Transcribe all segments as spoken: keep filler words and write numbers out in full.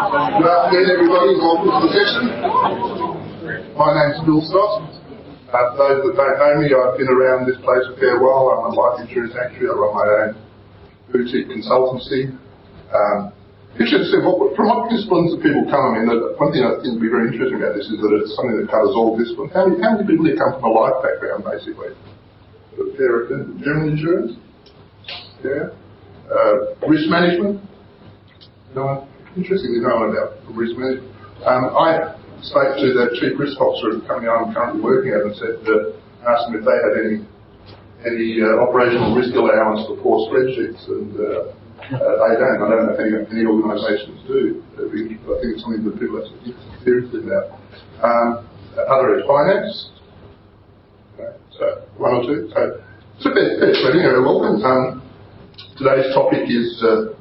Good afternoon, everybody. Welcome to the session. My name's Bill Stott. Uh, for those that don't know me, I've been around this place a fair while. I'm a life insurance actuary. I run my own boutique consultancy. Um, interesting, what, from what disciplines do people come? I mean, the, one thing I think would be very interesting about this is that it's something that covers all disciplines. How many, how many people here come from a life background, basically? Fair, general insurance? Yeah. Uh, risk management? No one? Interestingly, no one about risk management. Um, I spoke to the chief risk officer of the company I'm currently working at and said, uh, asked them if they had any any uh, operational risk allowance for poor spreadsheets, and uh, uh, they don't. I don't know if any, any organisations do. I think it's something that people have to think seriously about. Um, other areas, finance. Okay, so one or two. So it's a bit, bit spreading. You're welcome. Um, today's topic is. Uh,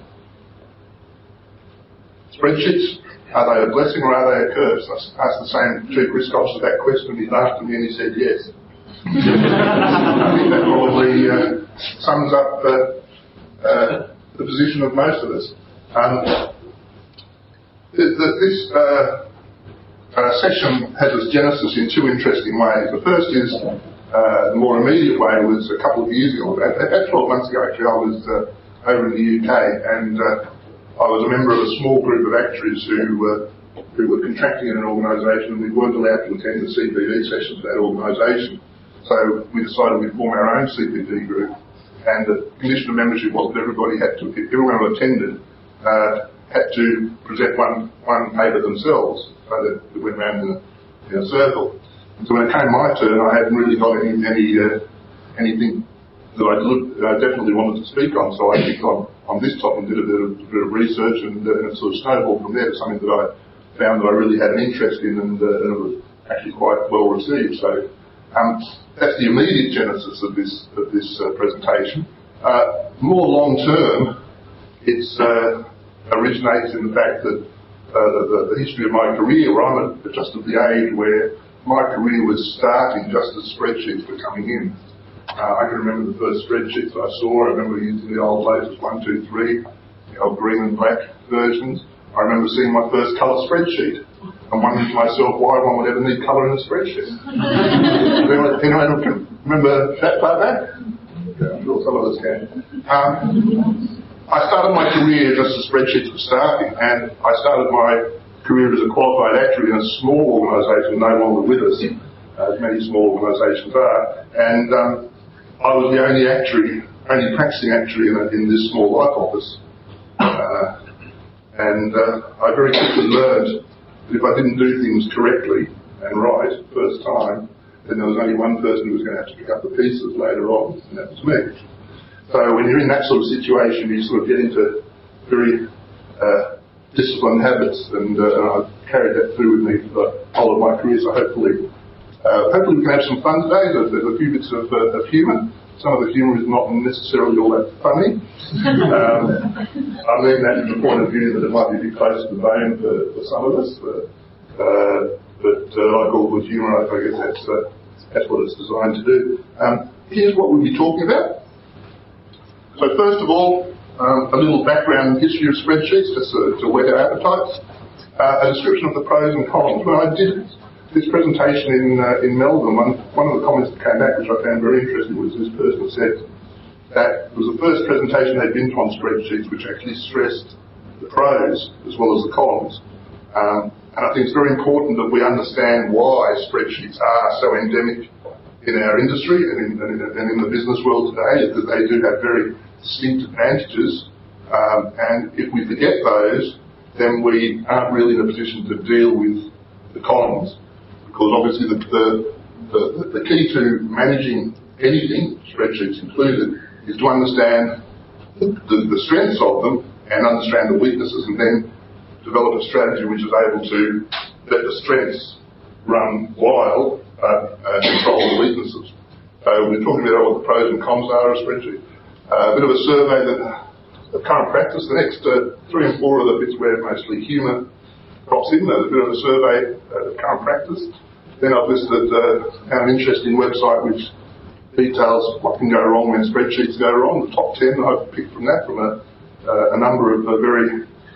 Spreadsheets, are they a blessing or are they a curse? I asked the same chief risk officer that question. He laughed at me and he said yes. I think that probably uh, sums up uh, uh, the position of most of us. Um, the, the, this uh, uh, session has its genesis in two interesting ways. The first is uh, the more immediate way was a couple of years ago. About twelve months ago, actually, I was uh, over in the U K and uh, I was a member of a small group of actuaries who, uh, who were contracting in an organisation, and we weren't allowed to attend the C P D sessions of that organisation. So we decided we'd form our own C P D group, and the condition of membership was that everybody had to, everyone who attended uh, had to present one, one paper themselves, so that it went around in a, in a circle. And so when it came my turn, I hadn't really got any, any uh, anything that I uh, definitely wanted to speak on, so I picked on, on this topic and did a bit of, a bit of research, and, uh, and it sort of snowballed from there to something that I found that I really had an interest in, and, uh, and it was actually quite well received. So um, that's the immediate genesis of this of this uh, presentation. Uh, more long term, it uh, originates in the fact that uh, the, the history of my career, where I'm at just at the age where my career was starting just as spreadsheets were coming in. Uh, I can remember the first spreadsheets I saw. I remember using the old latest one, two, three, the old green and black versions. I remember seeing my first colour spreadsheet and wondering to myself why one would ever need colour in a spreadsheet. anyone, anyone can remember that far back? Yeah, I'm sure some of us can. Um, I started my career just as spreadsheets were starting, and I started my career as a qualified actuary in a small organisation no longer with us, uh, as many small organisations are, and um, I was the only actuary, only practicing actuary in, a, in this small life office. Uh, and uh, I very quickly learned that if I didn't do things correctly and right first time, then there was only one person who was going to have to pick up the pieces later on, and that was me. So when you're in that sort of situation, you sort of get into very uh, disciplined habits, and, uh, and I've carried that through with me for the whole of my career, so hopefully Uh, hopefully we can have some fun today. There's, there's a few bits of, uh, of humour. Some of the humour is not necessarily all that funny. Um, I mean that from the point of view that it might be a bit close to the bone for, for some of us. But, uh, but uh, like all good humour, I guess that's, uh, that's what it's designed to do. Um, here's what we'll be talking about. So first of all, um, a little background history of spreadsheets, just to, to whet our appetites. Uh, a description of the pros and cons. When I did this presentation in uh, in Melbourne, one, one of the comments that came back, which I found very interesting, was this person said that it was the first presentation they'd been to on spreadsheets which actually stressed the pros as well as the cons. Um, and I think it's very important that we understand why spreadsheets are so endemic in our industry and in, and in, and in the business world today, because they do have very distinct advantages. Um, and if we forget those, then we aren't really in a position to deal with the cons. Because obviously the, the, the, the key to managing anything, spreadsheets included, is to understand the, the, the strengths of them and understand the weaknesses, and then develop a strategy which is able to let the strengths run wild but uh, control the weaknesses. So we're talking about what the pros and cons are of a spreadsheet. Uh, a bit of a survey that of current practice. The next uh, three and four are the bits where mostly humour crops in. There's a bit of a survey uh, of current practice. Then I've listed uh, an interesting website which details what can go wrong when spreadsheets go wrong. The top ten I've picked from that, from a, uh, a number of uh, very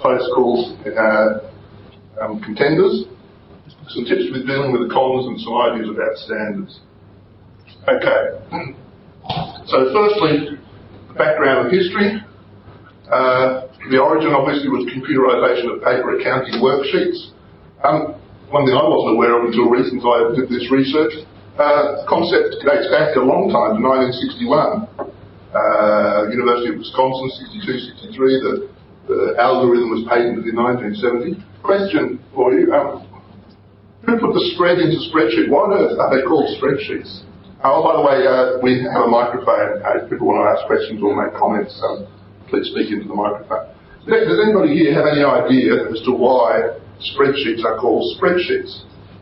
close calls uh, um, contenders. Some tips with dealing with the cons and some ideas about standards. Okay. So firstly, the background of history. Uh, the origin obviously was computerisation of paper accounting worksheets. Um, one thing I wasn't aware of until recently I did this research. Uh, the concept dates back a long time, to nineteen sixty-one. Uh, University of Wisconsin, sixty-two, sixty-three. The, the algorithm was patented in nineteen seventy. Question for you. Um, who put the spread into spreadsheet? Why on earth are they called spreadsheets? Oh, by the way, uh, we have a microphone. Uh, if people want to ask questions or make comments, um, please speak into the microphone. Does anybody here have any idea as to why spreadsheets are called spreadsheets?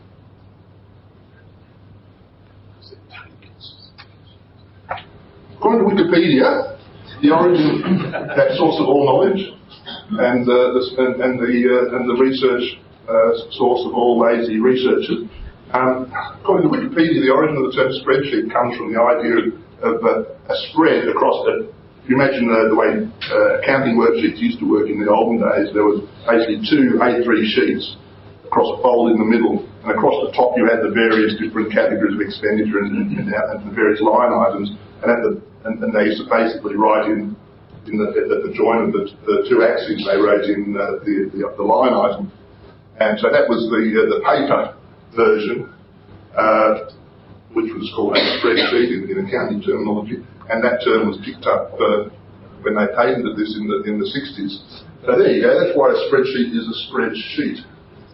According to Wikipedia, the origin, that source of all knowledge, and, uh, the, and, and the uh, and the research uh, source of all lazy researchers. Um, according to Wikipedia, the origin of the term spreadsheet comes from the idea of uh, a spread across a. If you imagine uh, the way uh, accounting worksheets used to work in the olden days, there was basically two A three sheets across a fold in the middle, and across the top you had the various different categories of expenditure and, and, and the various line items, and at the and, and they used to basically write in in the, at the join of the, the two axes, they wrote in uh, the, the the line item, and so that was the uh, the paper version, uh, which was called a spreadsheet in, in accounting terminology. And that term was picked up uh, when they patented this in the in the sixties. So there you go. That's why a spreadsheet is a spreadsheet.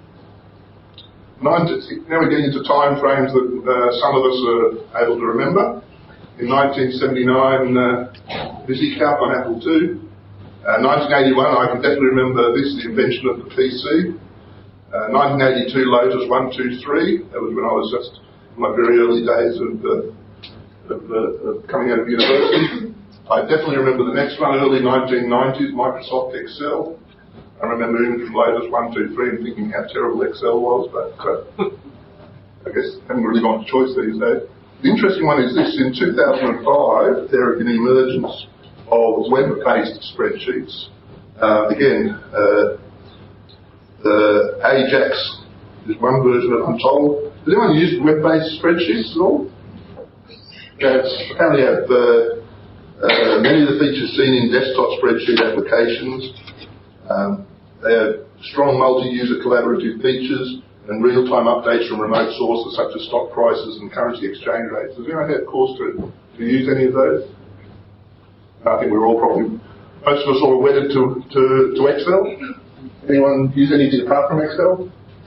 Now we're getting into time frames that uh, some of us are able to remember. In nineteen seventy-nine, uh, VisiCalc on Apple two. Uh, nineteen eighty-one, I can definitely remember this, the invention of the P C. Uh, nineteen eighty-two, Lotus one two three. That was when I was just in my very early days of. Uh, Of, uh, of coming out of university. I definitely remember the next one, early nineteen nineties, Microsoft Excel. I remember moving from Lotus one two three and thinking how terrible Excel was, but uh, I guess I haven't really got a choice these days. The interesting one is this: in two thousand five, there had been an emergence of web-based spreadsheets. Uh, again, uh, the Ajax is one version of Untold. Has anyone used web-based spreadsheets at all? Uh, apparently have uh, uh, many of the features seen in desktop spreadsheet applications. Um, they have strong multi-user collaborative features and real-time updates from remote sources such as stock prices and currency exchange rates. Does anyone have cause to, to use any of those? I think we're all probably, most of us are wedded to, to, to Excel. Anyone use anything apart from Excel?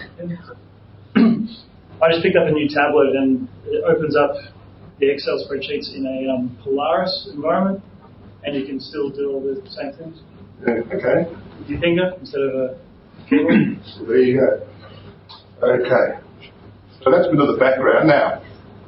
I just picked up a new tablet and it opens up the Excel spreadsheets in a um, Polaris environment, and you can still do all the same things. Yeah, okay. With your finger instead of a keyboard. So there you go. Okay. So that's a bit of the background. Now,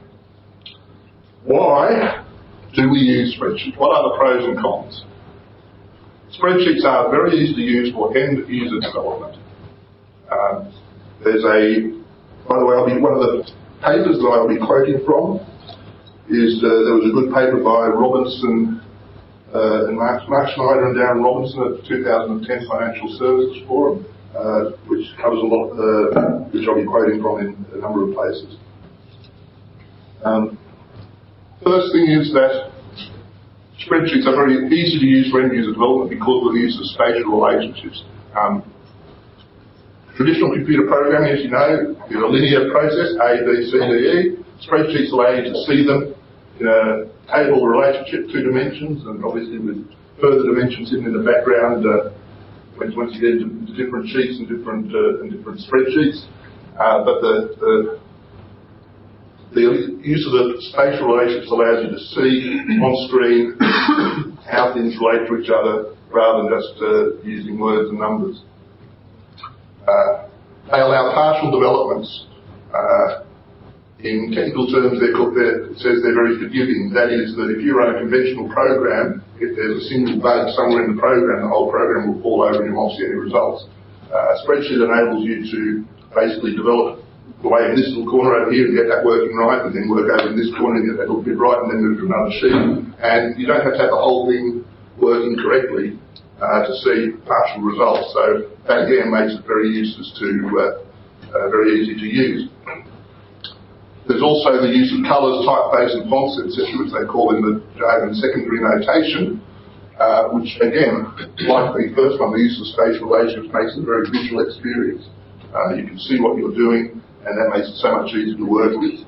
why do we use spreadsheets? What are the pros and cons? Spreadsheets are very easy to use for end user development. Um, there's a, by the way, I'll be, one of the papers that I'll be quoting from is uh, there was a good paper by Robinson uh, and Mark, Mark Schneider and Darren Robinson at the two thousand ten Financial Services Forum, uh, which covers a lot, uh, which I'll be quoting from in a number of places. Um, first thing is that spreadsheets are very easy to use for end-user development because of the use of spatial relationships. Um, traditional computer programming, as you know, is a linear process, A, B, C, D, E. Spreadsheets allow you to see them in a table relationship, two dimensions, and obviously with further dimensions hidden in the background uh, once you get into, into different sheets and different uh, and different spreadsheets. Uh, but the, the the use of the spatial relationships allows you to see on screen how things relate to each other rather than just uh, using words and numbers. Uh, they allow partial developments. Uh, In technical terms, they're called, they're, it says they're very forgiving. That is that if you run a conventional program, if there's a single bug somewhere in the program, the whole program will fall over and you won't see any results. Uh, a spreadsheet enables you to basically develop the way in this little corner over here and get that working right, and then work over in this corner and get that little bit right, and then move to another sheet. And you don't have to have the whole thing working correctly uh, to see partial results. So that again makes it very useless to, uh, uh, very easy to use. There's also the use of colours, typeface and fonts, et cetera, which they call in the jargon secondary notation, uh, which again, like the first one, the use of spatial relationships makes it a very visual experience. Uh, you can see what you're doing, and that makes it so much easier to work with.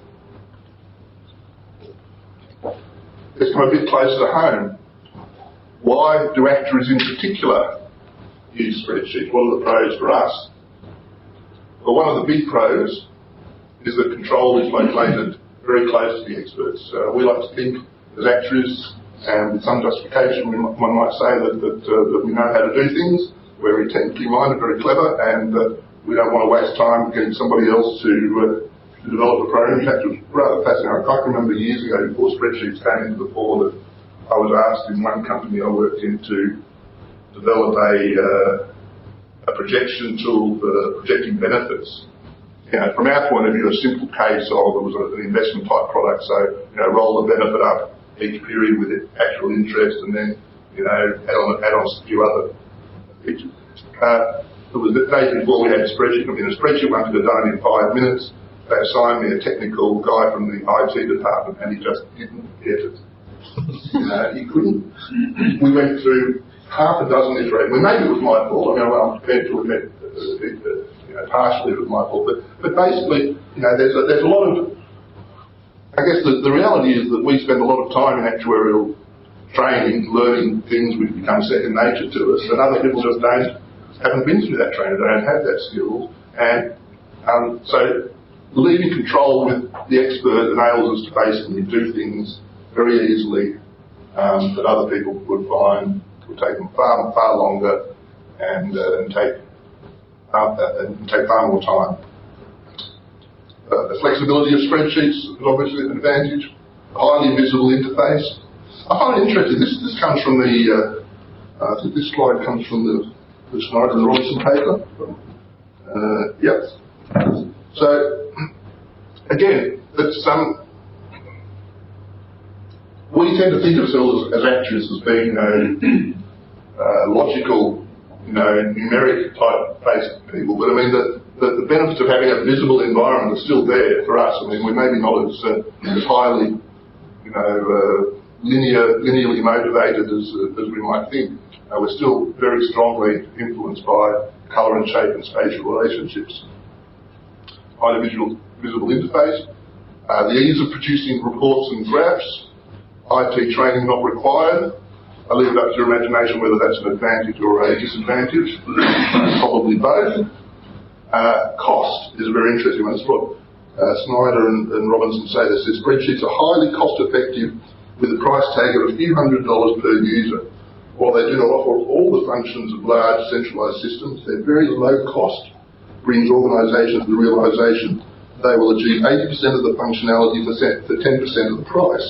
Let's come a bit closer to home. Why do actuaries in particular use spreadsheets? What are the pros for us? Well, one of the big pros is that control is located very close to the experts. Uh, we like to think as actuaries, and with some justification, we, one might say that, that, uh, that we know how to do things. We're very technically minded, very clever, and uh, we don't want to waste time getting somebody else to, uh, to develop a program. In fact, it was rather fascinating. I can remember years ago, before spreadsheets came into the fore, that I was asked in one company I worked in to develop a, uh, a projection tool for projecting benefits. You know, from our point of view, a simple case of it was an investment type product, so, you know, roll the benefit up each period with actual interest and then, you know, add on, add on a few other features. Uh, it was the days before we had a spreadsheet. I mean, a spreadsheet one could have done in five minutes. They assigned me a technical guy from the I T department and he just didn't get it. You know, he couldn't. We went through half a dozen iterations. Well, maybe it was my fault. I mean, I'm prepared to admit uh, partially it was my fault, but, but basically, you know, there's a, there's a lot of, I guess the, the reality is that we spend a lot of time in actuarial training, learning things which become second nature to us, and other people just don't, haven't been through that training, they don't have that skill, and um, so leaving control with the expert enables us to basically do things very easily um, that other people would find would take them far, far longer and, uh, and take Uh, and take far more time. Uh, the flexibility of spreadsheets is obviously an advantage. A highly visible interface. I find it interesting. This this comes from the. Uh, uh, I think this slide comes from the, the Snyder and Robinson paper. Uh, yep. So again, it's um. We tend to think of ourselves as actuaries as being, you know, uh, logical, you know, numeric type based people, but I mean the, the, the benefits of having a visible environment are still there for us. I mean, we're maybe not as, uh, as highly, you know, uh, linear, linearly motivated as, uh, as we might think. Uh, we're still very strongly influenced by colour and shape and spatial relationships. Highly visual, visible interface. Uh, the ease of producing reports and graphs. I T training not required. I leave it up to your imagination whether that's an advantage or a disadvantage. Probably both. Uh, cost is a very interesting one. That's what uh, Snyder and, and Robinson say. They say spreadsheets are highly cost effective with a price tag of a few hundred dollars per user. While they do not offer all the functions of large centralised systems, their very low cost brings organisations to the realisation they will achieve eighty percent of the functionality for ten percent of the price.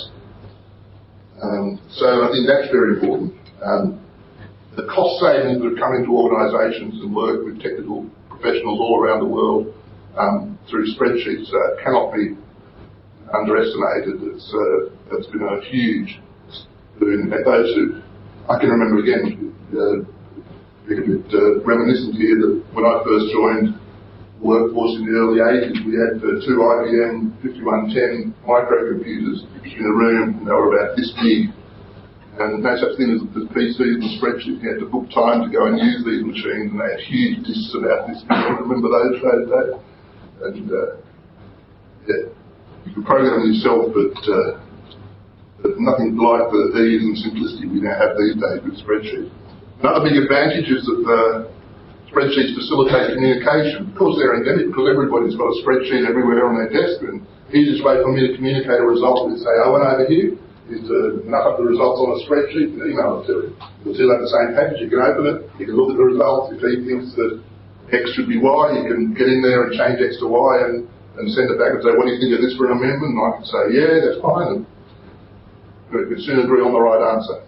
Um, so I think that's very important. Um, the cost savings that are coming to organisations and work with technical professionals all around the world um, through spreadsheets uh, cannot be underestimated. It's, uh, it's been a huge boon. Those who, I can remember again, uh, being a bit uh, reminiscent here that when I first joined workforce in the early eighties, we had uh, two I B M fifty-one ten microcomputers in a room, and they were about this big, and no such thing as, as P Cs and spreadsheets. You had to book time to go and use these machines, and they had huge disks about this big. I remember those days, and uh, yeah, you could program yourself, but, uh, but nothing like the ease and simplicity we now have these days with spreadsheets. Another big advantage is that the spreadsheets facilitate communication. Of course they're endemic because everybody's got a spreadsheet everywhere on their desk, and the easiest way for me to communicate a result is say, Owen over here is to knock up the results on a spreadsheet and email it to him. You'll see that the same package. You can open it, you can look at the results. If he thinks that X should be Y, you can get in there and change X to Y and, and send it back and say, what do you think of this for an amendment? And I can say, yeah, that's fine. And we can soon agree on the right answer.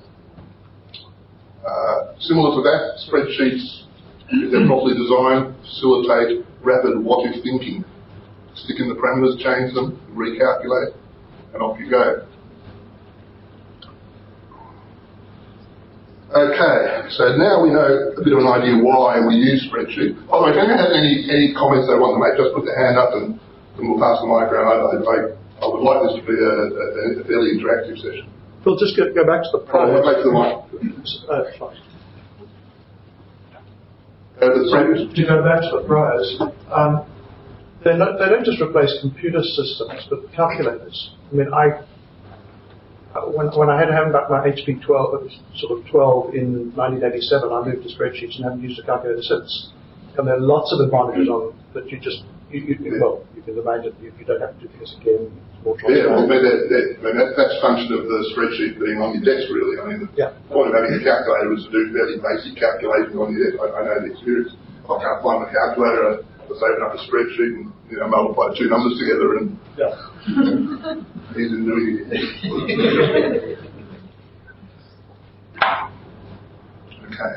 Uh, similar to that, spreadsheets, if they're properly designed, facilitate rapid what-if thinking. Stick in the parameters, change them, recalculate, and off you go. Okay, so now we know a bit of an idea why we use spreadsheet. By the way, if anyone has any, any comments they want to make, just put their hand up and, and we'll pass the mic around. I, I, I would like this to be a, a, a fairly interactive session. We'll just go, go back to the prize. Oh, back to the mic. Uh, fine. Go to the so, to go back to the prize, um, they're not, they don't just replace computer systems, but calculators. I mean, I... When, when I had to have back my H P twelve, it was sort of twelve in nineteen eighty-seven, I moved to spreadsheets and haven't used a calculator since. And there are lots of advantages on that you just, you, you, yeah. well, you can imagine if you don't have to do things again, it's more transparent. Yeah, well, I mean, that, that, I mean that, that's a function of the spreadsheet being on your desk, really. I mean, the yeah. point of having a calculator is to do fairly basic calculations on your desk. I, I know the experience. I can't find my calculator, I just open up a spreadsheet and, you know, multiply two numbers together and yeah. he's in doing it. Okay.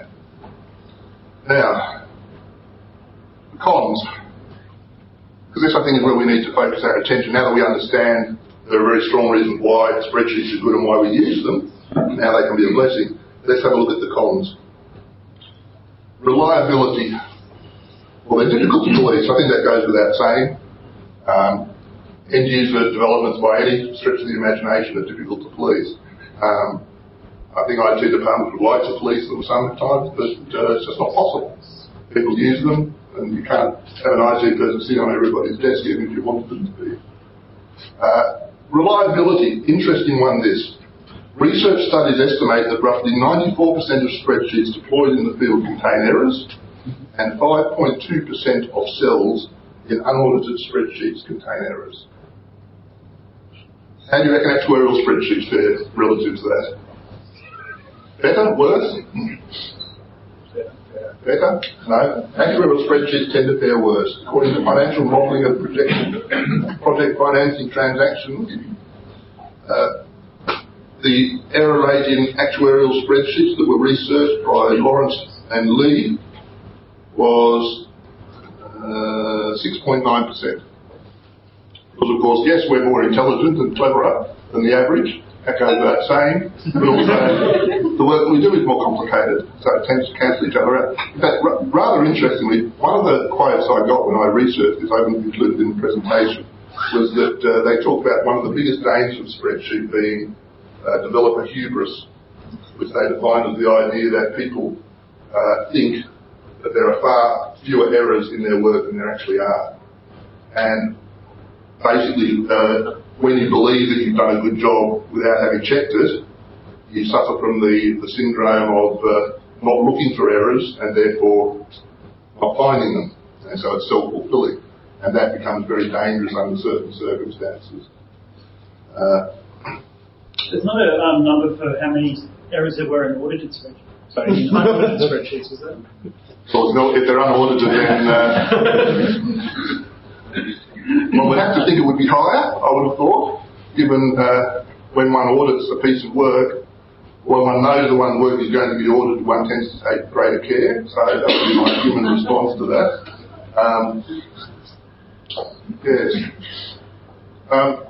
Now, the cons. Because this, I think, is where we need to focus our attention. Now that we understand there are very strong reasons why spreadsheets are good and why we use them, now they can be a blessing, let's have a look at the cons. Reliability. Well, they're difficult to police. I think that goes without saying. Um, end-user developments by any stretch of the imagination are difficult to police. Um, I think I T departments would like to police them sometimes, but uh, it's just not possible. People use them, and you can't have an I T person sitting on everybody's desk even if you wanted them to be. Uh, reliability. Interesting one, this. Research studies estimate that roughly ninety-four percent of spreadsheets deployed in the field contain errors, and five point two percent of cells in unaudited spreadsheets contain errors. How do you reckon actuarial spreadsheets fare relative to that? Better? Worse? Better? No. Actuarial spreadsheets tend to fare worse. According to financial modelling of projection, project financing transactions, uh, the error rate in actuarial spreadsheets that were researched by Lawrence and Lee was uh, six point nine percent. Because, of course, yes, we're more intelligent and cleverer than the average. That goes without saying. But also, the work we do is more complicated, so it tends to cancel each other out. In fact, r- rather interestingly, one of the quotes I got when I researched this, I haven't included in the presentation, was that uh, they talked about one of the biggest dangers of spreadsheet being uh, developer hubris, which they defined as the idea that people uh, think that there are far fewer errors in their work than there actually are. And basically, uh, when you believe that you've done a good job without having checked it, you suffer from the, the syndrome of uh, not looking for errors and therefore not finding them. And so it's self-fulfilling. And that becomes very dangerous under certain circumstances. Uh, There's not a um, number for how many errors there were in audited spreadsheets. Sorry, in unaudited spreadsheets, is there? So if they're unaudited, then... Uh, well, we'd have to think it would be higher, I would have thought, given uh, when one audits a piece of work, when one knows the one work is going to be audited, one tends to take greater care. So that would be my human response to that. Um, yes. Um,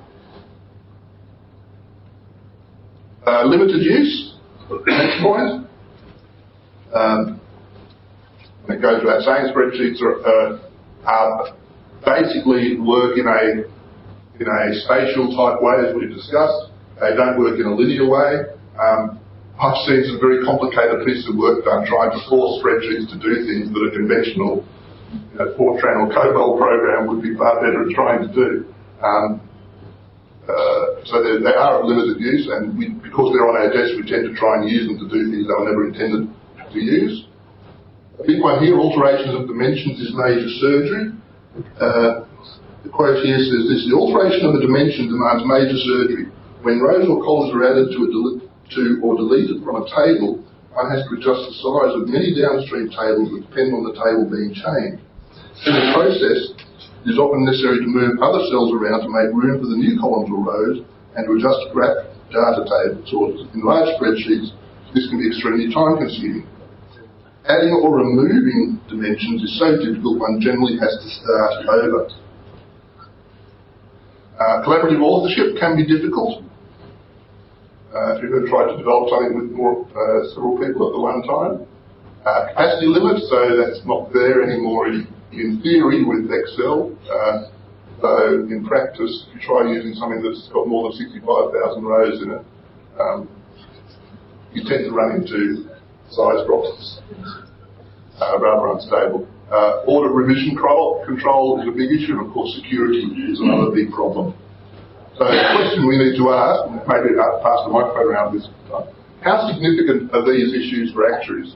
uh, limited use, next point. Um, it goes without saying, spreadsheets are, uh, are basically work in a in a spatial type way, as we've discussed. They don't work in a linear way. Um, I've seen some very complicated pieces of work done trying to force spreadsheets to do things that a conventional, you know, Fortran or COBOL program would be far better at trying to do. Um, uh, so they, they are of limited use, and we, because they're on our desk, we tend to try and use them to do things they were never intended to use. A big one here, alterations of dimensions is major surgery. Uh, the quote here says this: the alteration of a dimension demands major surgery. When rows or columns are added to, a del- to or deleted from a table, one has to adjust the size of many downstream tables that depend on the table being changed. In the process, it is often necessary to move other cells around to make room for the new columns or rows and to adjust graph data tables. Or in large spreadsheets, this can be extremely time consuming. Adding or removing dimensions is so difficult one generally has to start over. Uh, collaborative authorship can be difficult. Uh, if you're going to try to develop something with more uh, several people at the one time. Uh, capacity limit, so that's not there anymore in, in theory with Excel. Uh, so in practice, if you try using something that's got more than sixty-five thousand rows in it, um, you tend to run into size problems, uh, rather unstable. Uh, audit revision control, control is a big issue, and of course security is another big problem. So the question we need to ask, maybe I'll pass the microphone around this time, how significant are these issues for actuaries?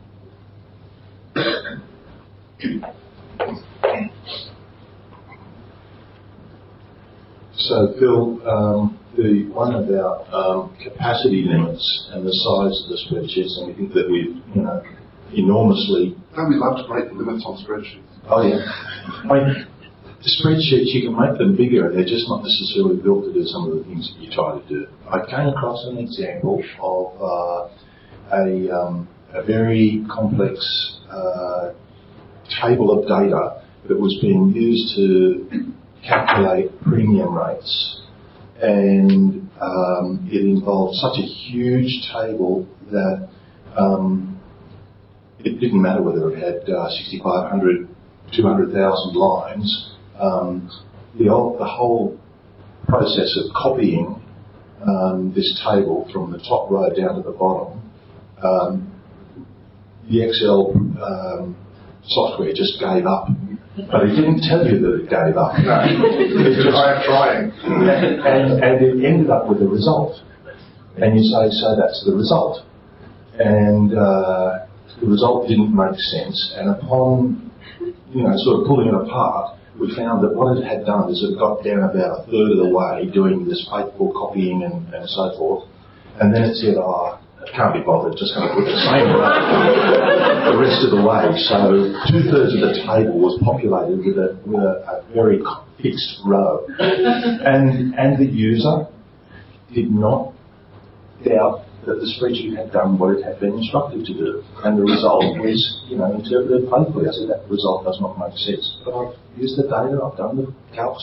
So, Phil, um, the one about um, capacity limits and the size of the spreadsheets, and we think that we've, you know, enormously. Don't we love to break the limits on spreadsheets? Oh yeah. I mean, the spreadsheets, you can make them bigger, and they're just not necessarily built to do some of the things that you try to do. I came across an example of uh, a, um, a very complex uh, table of data that was being used to calculate premium rates, and um, it involved such a huge table that um, it didn't matter whether it had uh, sixty-five hundred, two hundred thousand lines. Um, the, old, the whole process of copying um, this table from the top row down to the bottom, um, the Excel um, software just gave up. But it didn't tell you that it gave up. No, it just, I am trying. And, and, and it ended up with a result. And you say, so that's the result. And uh, the result didn't make sense. And upon, you know, sort of pulling it apart, we found that what it had done is it got down about a third of the way doing this faithful copying and, and so forth. And then it said, oh, I can't be bothered, just going to put the same row the rest of the way. So two-thirds of the table was populated with a, with a, a very fixed row. And, and the user did not doubt that the spreadsheet had done what it had been instructed to do. And the result was, you know, interpreted faithfully. I said, that result does not make sense. But I've used the data, I've done the calcs.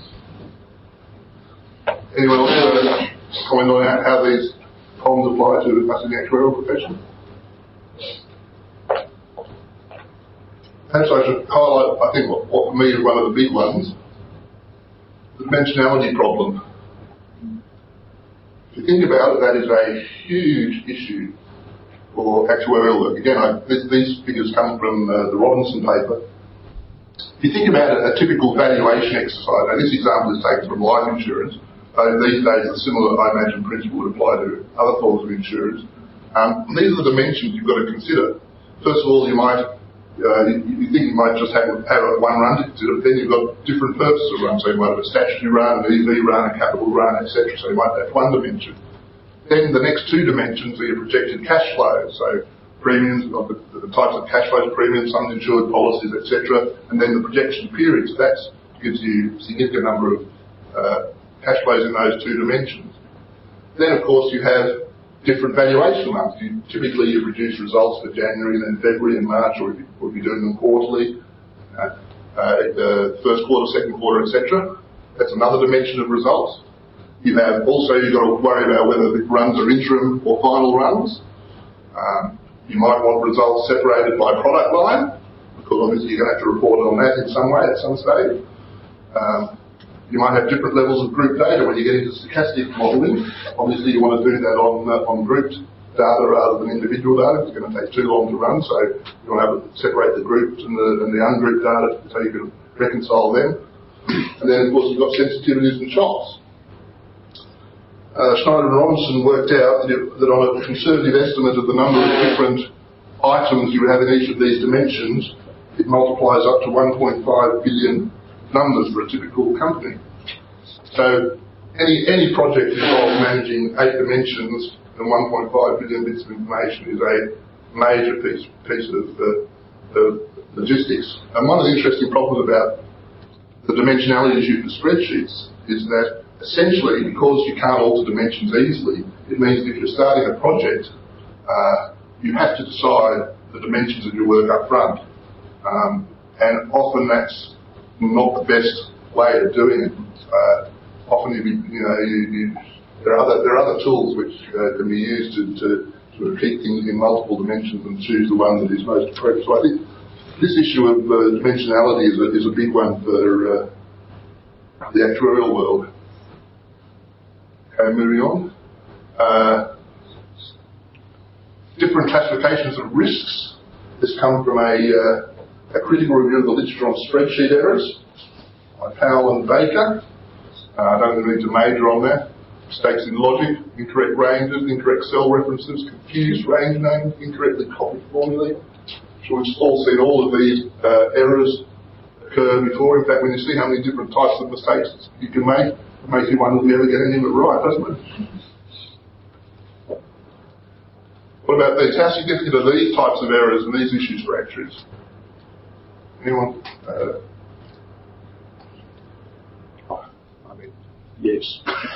Anyone else uh, comment on how these problems apply to us in the actuarial profession? Perhaps I should highlight, I think, what, what for me is one of the big ones, the dimensionality problem. If you think about it, that is a huge issue for actuarial work. Again, I, this, these figures come from uh, the Robinson paper. If you think about a, a typical valuation exercise, and this example is taken from life insurance, though these days a similar, I imagine, principle would apply to other forms of insurance. Um, these are the dimensions you've got to consider. First of all, you might Uh, you, you think you might just have, have a one run to consider, but then you've got different purposes of run. So you might have a statutory run, an E V run, a capital run, et cetera. So you might have one dimension. Then the next two dimensions are your projected cash flows. So premiums, of the, the types of cash flows, premiums, sums insured, policies, et cetera. And then the projection period. So that gives you a significant number of uh, cash flows in those two dimensions. Then, of course, you have different valuation months. You, typically, you produce results for January, then February and March, or if you, or if you're doing them quarterly, uh, uh, first quarter, second quarter, et cetera. That's another dimension of results. You have also you've got to worry about whether the runs are interim or final runs. Um, you might want results separated by product line, because obviously you're going to have to report on that in some way at some stage. Um, You might have different levels of group data when you get into stochastic modelling. Obviously, you want to do that on uh, on grouped data rather than individual data. It's going to take too long to run, so you want to have to separate the grouped and the, and the ungrouped data so you can reconcile them. And then, of course, you've got sensitivities and shocks. Uh, Schneider and Robinson worked out that, it, that on a conservative estimate of the number of different items you have in each of these dimensions, it multiplies up to one point five billion numbers for a typical company. So any any project involves managing eight dimensions and one point five billion bits of information is a major piece piece of, uh, of logistics. And one of the interesting problems about the dimensionality issue for spreadsheets is that essentially, because you can't alter dimensions easily, it means that if you're starting a project, uh, you have to decide the dimensions of your work up front. Um, and often that's not the best way of doing it. Uh, often, you, you know, you, you there are other there are other tools which uh, can be used to, to sort of keep things in multiple dimensions and choose the one that is most appropriate. So I think this issue of uh, dimensionality is a, is a big one for uh, the actuarial world. Okay, moving on. Uh, different classifications of risks. This comes from a, uh, a critical review of the literature on spreadsheet errors by Powell and Baker. Uh, I don't need to major on that. Mistakes in logic, incorrect ranges, incorrect cell references, confused range names, incorrectly copied formulae. I'm sure we've all seen all of these uh, errors occur before. In fact, when you see how many different types of mistakes you can make, it makes you wonder if you ever get any of it right, doesn't it? What about these? How significant are these types of errors and these issues for actuaries? Anyone? Uh, Yes.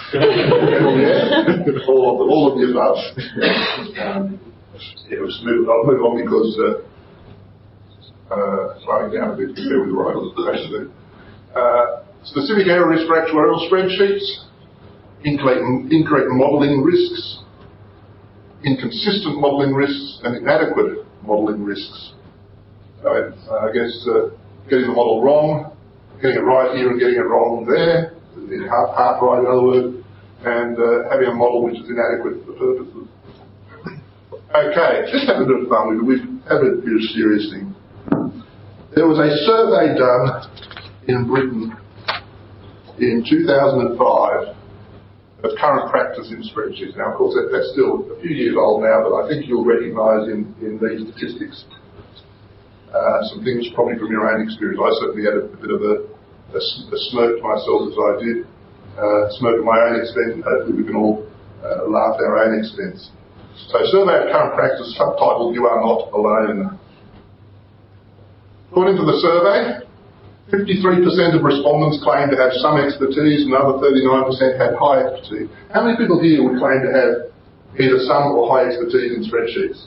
Yeah. all of the, all of the above. Um, yeah, let's move, I'll move on because uh, uh, slowing down a bit to do with what I was supposed to do. Uh, specific error risk for actuarial spreadsheets, incorrect, incorrect modelling risks, inconsistent modelling risks, and inadequate modelling risks. So uh, I guess uh, getting the model wrong, getting it right here and getting it wrong there. Half, half right, in other words, and uh, having a model which is inadequate for the purposes. Okay, just have a bit of fun. We've had a bit of serious thing. There was a survey done in Britain in two thousand five of current practice in spreadsheets. Now, of course, that, that's still a few years old now, but I think you'll recognise in, in these statistics uh, some things probably from your own experience. I certainly had a, a bit of a A, a smirk to myself as I did, uh, smirk at my own expense. Hopefully we can all uh, laugh at our own expense. So, survey of current practice, subtitled "You Are Not Alone." According to the survey, fifty-three percent of respondents claimed to have some expertise, and another thirty-nine percent had high expertise. How many people here would claim to have either some or high expertise in spreadsheets?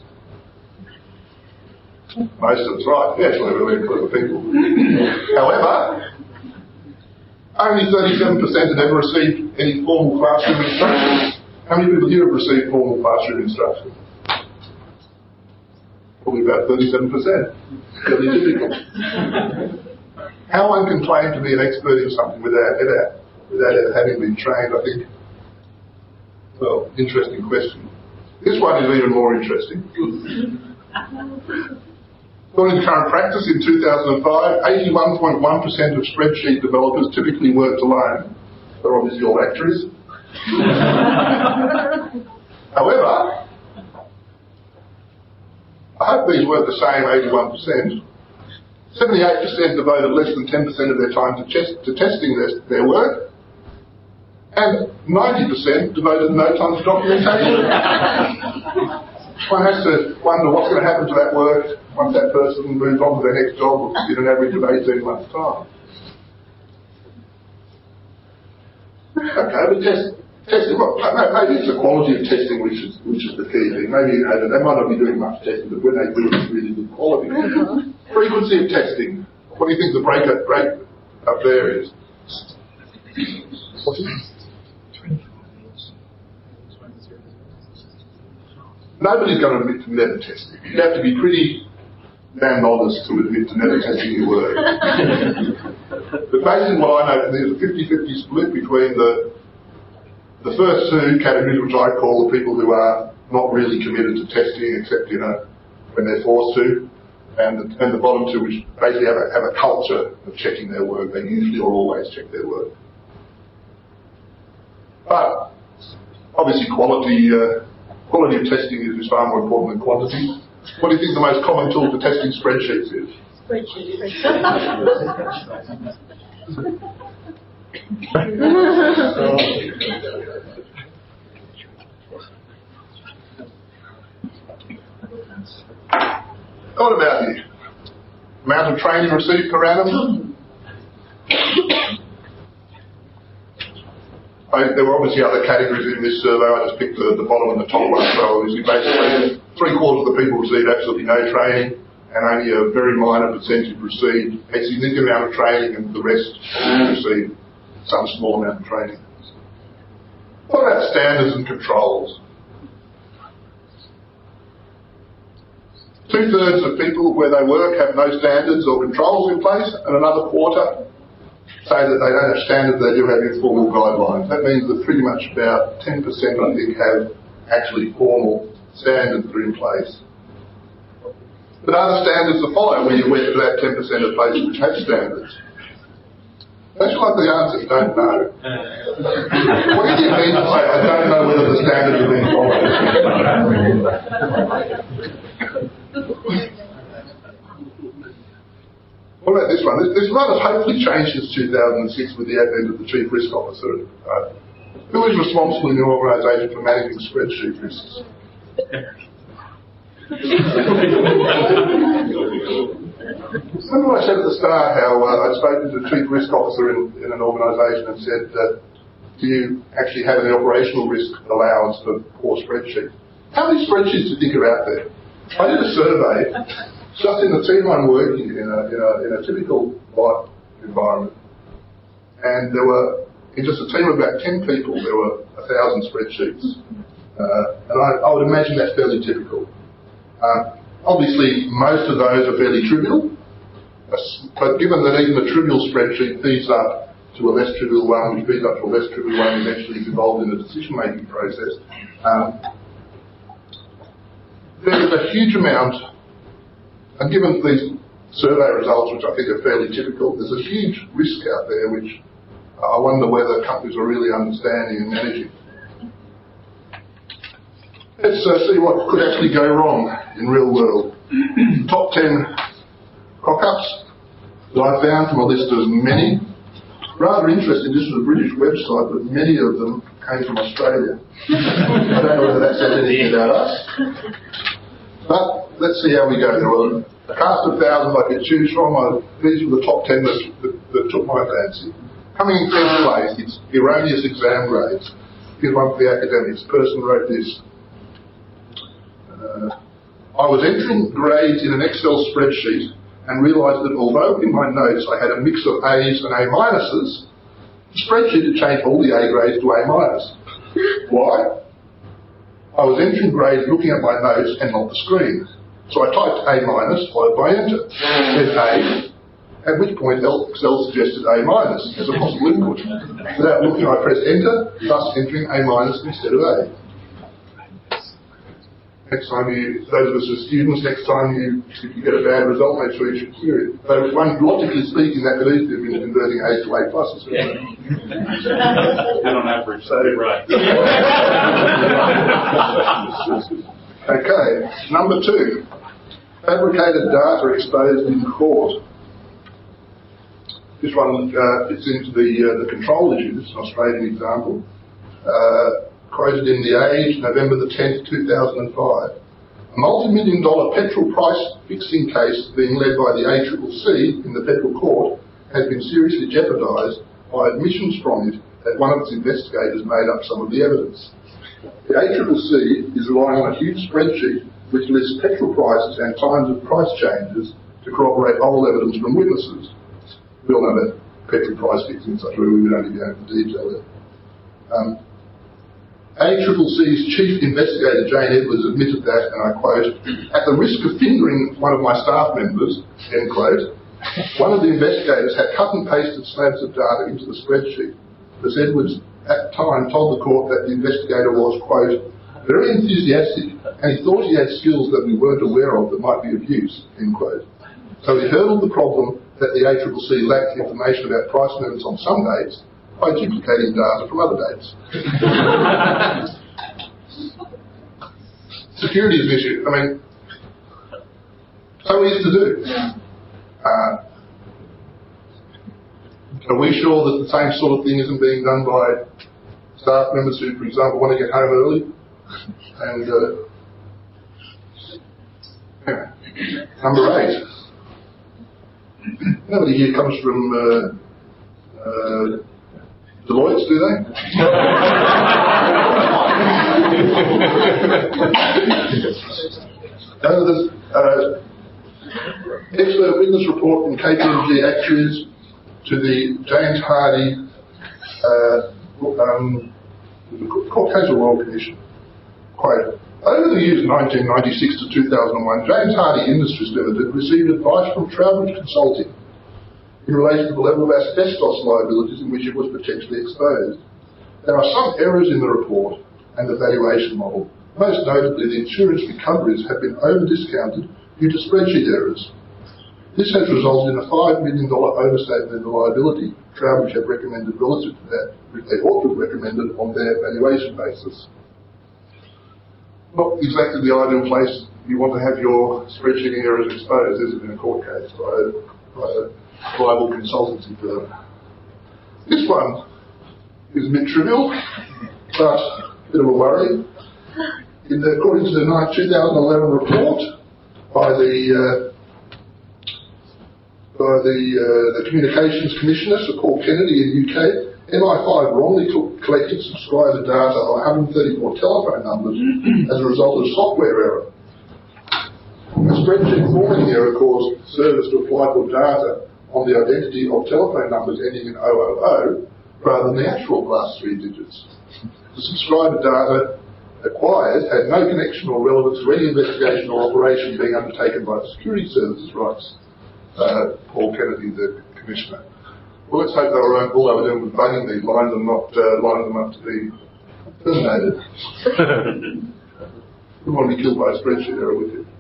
Most of us, right? Yeah, actually, we're really clever people. However, only thirty-seven percent had ever received any formal classroom instruction. How many people here have received formal classroom instruction? Probably about thirty-seven percent. Fairly difficult. How one can claim to be an expert in something without ever, without ever having been trained, I think, well, interesting question. This one is even more interesting. According to current practice, in two thousand five, eighty-one point one percent of spreadsheet developers typically worked alone. They're obviously all actuaries. However, I hope these weren't the same eighty-one percent. seventy-eight percent devoted less than ten percent of their time to, test, to testing their, their work, and ninety percent devoted no time to documentation. One has to wonder what's going to happen to that work once that person moves on to their next job in an average of eighteen months' time. Okay, but test, testing, well, maybe it's the quality of testing which is which is the key thing. Maybe you know, they might not be doing much testing, but when they do, it's really good quality. Frequency of testing. What do you think the break up, break up there is? Nobody's going to admit to never testing. You have to be pretty damn honest to admit to never testing your work. But basically what I know, there's a fifty-fifty split between the the first two categories, which I call the people who are not really committed to testing except, you know, when they're forced to, and the, and the bottom two, which basically have a, have a culture of checking their work. They usually or always check their work. But obviously quality... Uh, Quality of testing is far more important than quantity. What do you think the most common tool for testing spreadsheets is? Spreadsheets. What about you? Amount of training received per annum? I, there were obviously other categories in this survey. I just picked the, the bottom and the top one. So obviously, basically, three quarters of the people received absolutely no training, and only a very minor percentage received a significant amount of training, and the rest received some small amount of training. What about standards and controls? Two-thirds of people where they work have no standards or controls in place, and another quarter say that they don't have standards, they do have informal guidelines. That means that pretty much about ten percent, I think, have actually formal standards that are in place. But are the standards to follow when you went to that ten percent of places which have standards? That's like the answer, you don't know. What do you mean to say, I don't know whether the standards are being followed? What about this one? This, this one has hopefully changed since two thousand six with the advent of the Chief Risk Officer. Uh, who is responsible in your organisation for managing spreadsheet risks? Remember I said at the start how uh, I'd spoken to the Chief Risk Officer in, in an organisation and said, uh, do you actually have any operational risk allowance for poor spreadsheets? How many spreadsheets do you think are out there? I did a survey just in the team I'm working in a, in a, in a typical life environment, and there were, in just a team of about ten people, there were a thousand spreadsheets. Uh, and I, I would imagine that's fairly typical. Uh, obviously, most of those are fairly trivial, but given that even the trivial spreadsheet feeds up to a less trivial one, which feeds up to a less trivial one, and eventually is involved in the decision-making process, um, there's a huge amount, and given these survey results, which I think are fairly typical, there's a huge risk out there which I wonder whether companies are really understanding and managing. Let's uh, see what could actually go wrong in real world. Top ten cock-ups that I found from a list of many. Rather interesting, this was a British website, but many of them came from Australia. I don't know whether that says anything about us. But let's see how we go. There were a cast of thousands I could choose from. I, these were the top ten that, that, that took my fancy. Coming in tenth place, it's erroneous exam grades. Here's one for the academics. The person wrote this. Uh, I was entering grades in an Excel spreadsheet and realised that although in my notes I had a mix of A's and A minuses, the spreadsheet had changed all the A grades to A minus. Why? I was entering grades looking at my notes and not the screen. So I typed A minus followed by enter. Then A, at which point Excel suggested A minus as a possible input. Without looking, I pressed enter, thus entering A minus instead of A. Next time you, those of us as students, next time you, if you get a bad result, make sure you should clear it. So one, logically speaking, that could easily have been converting A to A plus. Yeah. And on average, so right. Okay, number two, fabricated data exposed in court. This one uh, fits into the uh, the control issue. This is an Australian example. Uh, quoted in The Age, November the tenth, two thousand five. A multi-million dollar petrol price fixing case being led by the A C C C in the federal court has been seriously jeopardised by admissions from it that one of its investigators made up some of the evidence. The A C C C is relying on a huge spreadsheet which lists petrol prices and times of price changes to corroborate old evidence from witnesses. We all know that petrol price fixing is such a we don't need to go into detail there. Um, A C C C's chief investigator, Jane Edwards, admitted that, and I quote, at the risk of fingering one of my staff members, end quote, one of the investigators had cut and pasted slabs of data into the spreadsheet. As Edwards at the time told the court that the investigator was, quote, very enthusiastic, and he thought he had skills that we weren't aware of that might be of use, end quote. So he hurdled the problem that the A C C C lacked information about price movements on some dates by duplicating data from other dates. Security is an issue. I mean, so easy to do. Uh, are we sure that the same sort of thing isn't being done by staff members who, for example, want to get home early? And uh, yeah. Number eight. Nobody here comes from uh, uh, Deloitte, do they? uh, there's, uh, expert witness report from K P M G Actuaries to the James Hardy uh, um, The Caucasian Royal Commission. Quote, over the years nineteen ninety-six to two thousand one, James Hardie Industries Limited received advice from Trowbridge Consulting in relation to the level of asbestos liabilities in which it was potentially exposed. There are some errors in the report and the valuation model. Most notably, the insurance recoveries have been over-discounted due to spreadsheet errors. This has resulted in a five million dollars overstatement in the liability Trowbridge have recommended relative to that which they ought to have recommended on their valuation basis. Not exactly the ideal place you want to have your spreadsheet errors exposed, is it, in a court case by a, by a rival consultancy firm. This one is a bit trivial, but a bit of a worry. In the, according to the two thousand eleven report by the uh, by the, uh, the Communications Commissioner, Sir Paul Kennedy in the U K, M I five wrongly collected subscriber data on one hundred thirty-four telephone numbers as a result of software error. A spreadsheet formatting error caused service to apply for data on the identity of telephone numbers ending in zero zero zero rather than the actual last three digits. The subscriber data acquired had no connection or relevance to any investigation or operation being undertaken by the Security Services Rights. Uh, Paul Kennedy, the Commissioner. Well, let's hope they were all they were doing was bugging these lines and not uh, lining them up to be terminated. We want to be killed by a spreadsheet error with you.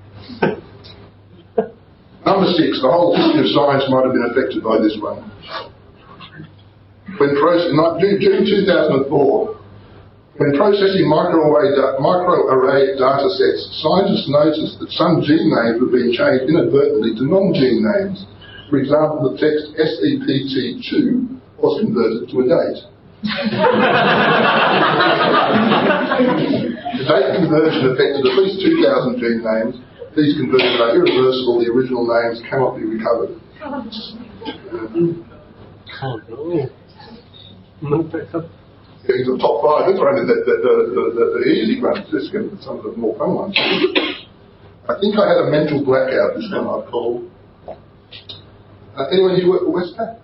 Number six, the whole history of science might have been affected by this one. When process, in June two thousand four, when processing microarray, da- microarray data sets, scientists noticed that some gene names were being changed inadvertently to non-gene names. For example, the text S E P T two was converted to a date. The date conversion affected at least two thousand gene names. These conversions are irreversible. The original names cannot be recovered. Getting to the top five. This one is the, the, the, the, the easy ones. Let's get to some of the more fun ones. I think I had a mental blackout this one I've called. Uh, anyone here work for Westpac?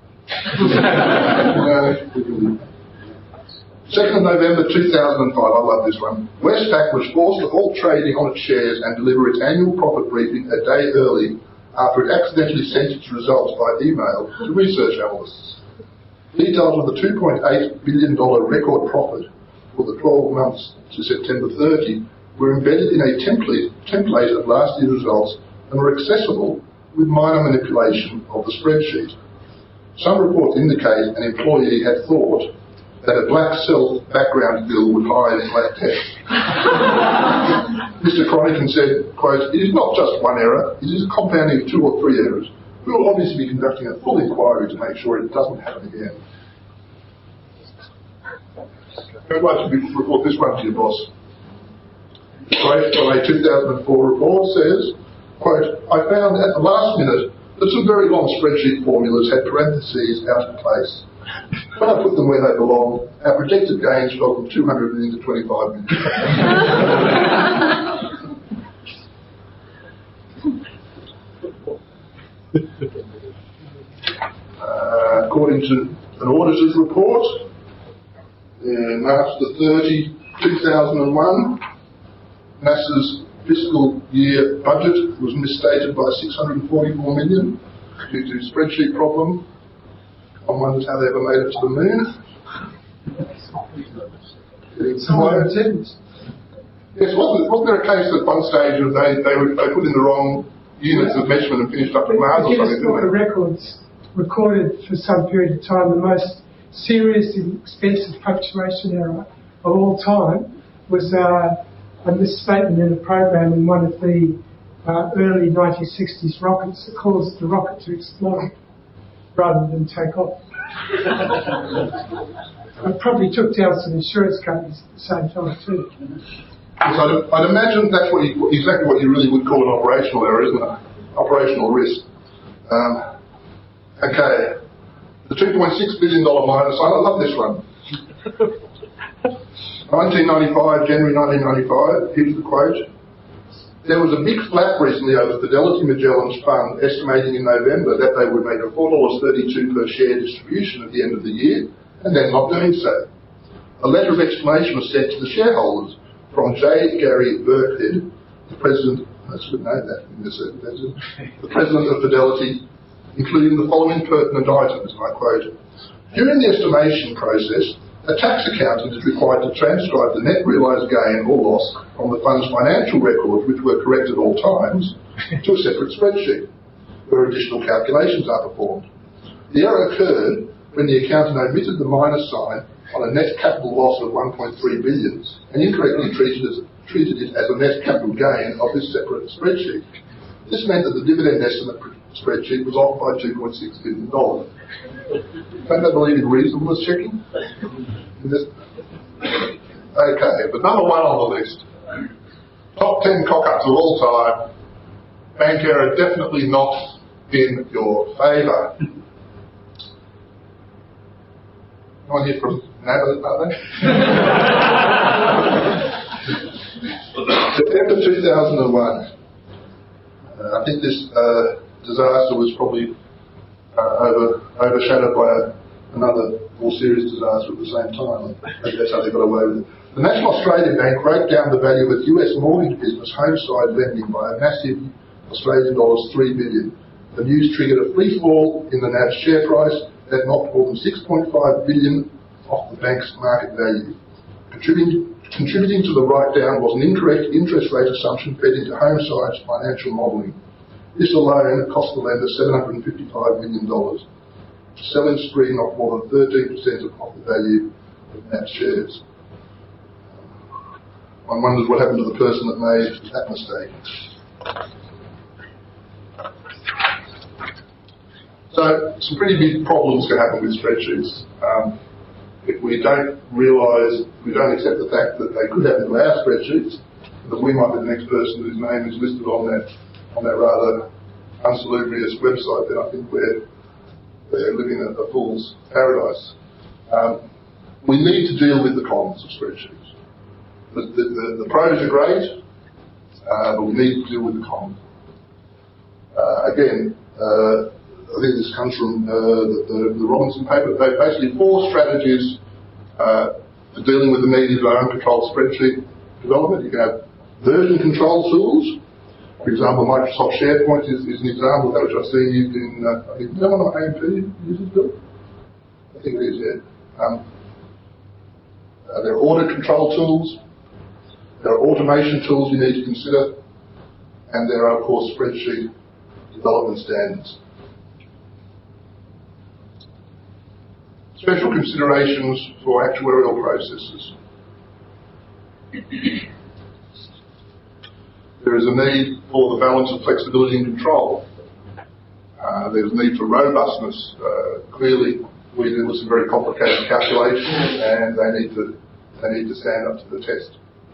No. second of November two thousand five, I love this one. Westpac was forced to halt trading on its shares and deliver its annual profit briefing a day early after it accidentally sent its results by email to research analysts. Details of the two point eight billion dollars record profit for the twelve months to September thirtieth were embedded in a template, template of last year's results and were accessible with minor manipulation of the spreadsheet. Some reports indicate an employee had thought that a black cell background bill would hide in black text. Mister Cronican said, quote, "It is not just one error, it is a compounding of two or three errors. We will obviously be conducting a full inquiry to make sure it doesn't happen again." I'd like to report this one to your boss. Quote from a two thousand four report says, quote, "I found at the last minute that some very long spreadsheet formulas had parentheses out of place. When I put them where they belong, our projected gains fell from two hundred million to twenty-five million. uh, according to an auditor's report, in March the thirtieth, two thousand one, NASA's fiscal year budget was misstated by six hundred forty-four million due to spreadsheet problem. One wonders how they ever made it to the moon. Yes, wasn't, wasn't there a case at one stage that they, they, were, they put in the wrong units of measurement and finished up to Mars or something? The records recorded for some period of time the most serious and expensive punctuation error of all time was uh, a misstatement in a program in one of the uh, early nineteen sixties rockets that caused the rocket to explode rather than take off. It probably took down some insurance companies at the same time too. So I'd, I'd imagine that's what you, exactly what you really would call an operational error, isn't it? Operational risk. Um, okay. The two point six billion dollars minus, I love this one. nineteen ninety-five, January nineteen ninety-five, here's the quote. "There was a big flap recently over Fidelity Magellan's fund estimating in November that they would make a four dollars thirty-two per share distribution at the end of the year and then not doing so. A letter of explanation was sent to the shareholders from J. Gary Burkhead, the President, I should know that in this circumstance, the President of Fidelity, including the following pertinent items, and I quote, during the estimation process, a tax accountant is required to transcribe the net realised gain or loss from the fund's financial records, which were correct at all times, to a separate spreadsheet, where additional calculations are performed. The error occurred when the accountant omitted the minus sign on a net capital loss of one point three billion dollars and incorrectly treated, as, treated it as a net capital gain of this separate spreadsheet. This meant that the dividend estimate spreadsheet was off by two point six billion dollars. Don't they believe in reasonableness checking? Okay, but number one on the list. Top ten cock-ups of all time. Bank error definitely not in your favour. Anyone here from NAB, are they? September two thousand one. Uh, I think this uh, disaster was probably uh, over, overshadowed by a, another more serious disaster at the same time. Maybe that's how they got away with it. The National Australia Bank wrote down the value of its U S mortgage business, Homeside Lending, by a massive Australian dollars three billion dollars. The news triggered a free fall in the N A B's share price that knocked more than six point five billion dollars off the bank's market value. Contributing, contributing to the write-down was an incorrect interest rate assumption fed into Homeside's financial modelling. This alone cost the lender seven hundred fifty-five million dollars. The selling spree knocked more than thirteen percent of the value of N A B shares. One wonders what happened to the person that made that mistake. So, some pretty big problems can happen with spreadsheets. Um, if we don't realise, we don't accept the fact that they could happen to our spreadsheets, that we might be the next person whose name is listed on that on that rather unsalubrious website, then I think we're, we're living a, a fool's paradise. Um, we need to deal with the cons of spreadsheets. The, the, the, the pros are great, uh, but we need to deal with the cons. Uh, again, uh, I think this comes from uh, the, the, the Robinson paper. They basically four strategies uh, for dealing with the negative uncontrolled spreadsheet development. You can have version control tools. For example, Microsoft SharePoint is, is an example of that, which I've seen used in, uh, I think, is that one of A M P uses, Bill? I think it is, yeah. Um, uh, there are audit control tools. There are automation tools you need to consider. And there are, of course, spreadsheet development standards. Special considerations for actuarial processes. There is a need for the balance of flexibility and control. Uh, there's a need for robustness. Uh, clearly, we deal with some very complicated calculations, and they need to they need to stand up to the test.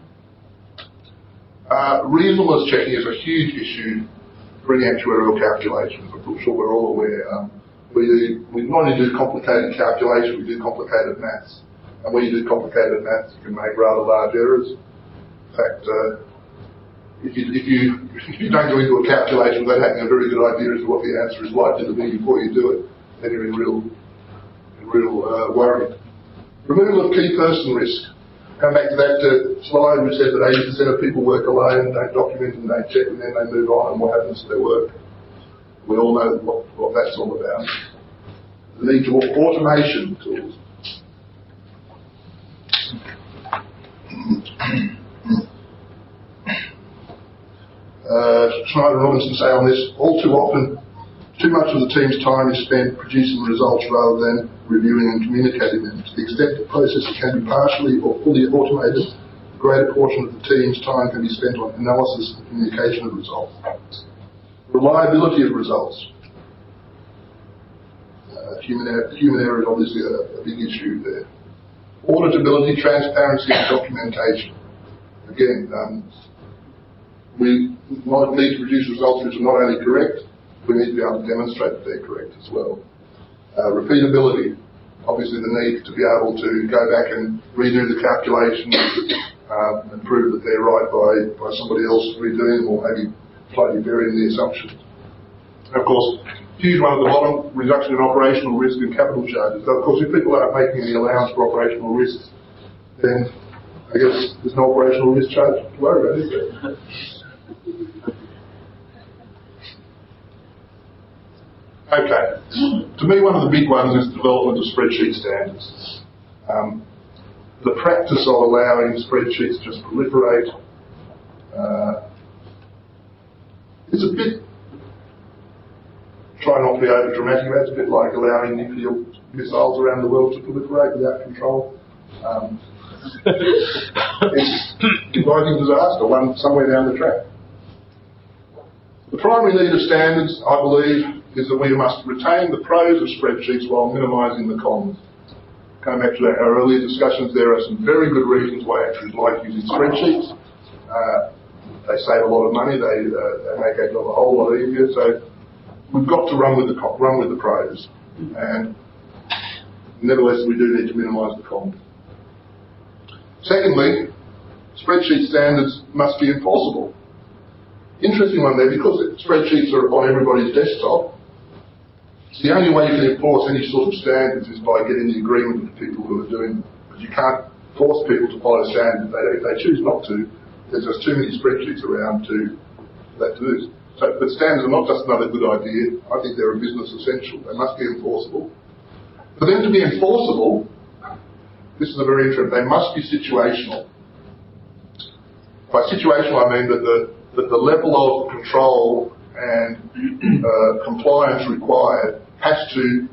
Uh, reasonableness checking is a huge issue for any actuarial calculations. I'm sure we're all aware. Um, we do, we not only do complicated calculations, we do complicated maths, and when you do complicated maths, you can make rather large errors. In fact. Uh, If you, if, you, if you don't go into a calculation without having a very good idea as to what the answer is likely to be before you do it, then you're in real, in real uh, worry. Removal of key person risk. Come back to that uh, slide which said that eighty percent of people work alone, don't document and don't check, and then they move on, and what happens to their work. We all know what, what that's all about. The need to automation tools. Uh, Schneider and Robinson say on this, all too often, too much of the team's time is spent producing results rather than reviewing and communicating them. To the extent the processes can be partially or fully automated, a greater portion of the team's time can be spent on analysis and communication of results. Reliability of results. Uh, human, error, human error is obviously a, a big issue there. Auditability, transparency and documentation. Again, um, we might need to produce results which are not only correct, we need to be able to demonstrate that they're correct as well. Uh, repeatability, obviously the need to be able to go back and redo the calculations um, and prove that they're right by, by somebody else redoing them or maybe slightly varying the assumptions. And of course, huge one at the bottom, reduction in operational risk and capital charges. So of course, if people aren't making any allowance for operational risks, then I guess there's no operational risk charge to worry about, is there? Okay. To me, one of the big ones is the development of spreadsheet standards. Um, the practice of allowing spreadsheets to just proliferate uh, is a bit, try not to be over dramatic about it, it's a bit like allowing nuclear missiles around the world to proliferate without control. Um, it's inviting disaster, one somewhere down the track. The primary need of standards, I believe, is that we must retain the pros of spreadsheets while minimising the cons. Going back to our earlier discussions, there are some very good reasons why actors like using spreadsheets. Uh, they save a lot of money, they, uh, they make our job a whole lot easier, so we've got to run with the run with the pros. And nevertheless, we do need to minimise the cons. Secondly, spreadsheet standards must be enforceable. Interesting one there, because spreadsheets are on everybody's desktop, the only way you can enforce any sort of standards is by getting the agreement with the people who are doing them. Because you can't force people to follow standards. They, if they choose not to, there's just too many spreadsheets around to that to do. So, but standards are not just another good idea. I think they're a business essential. They must be enforceable. For them to be enforceable, this is a very interesting, they must be situational. By situational, I mean that the, that the level of control and uh, compliance required has to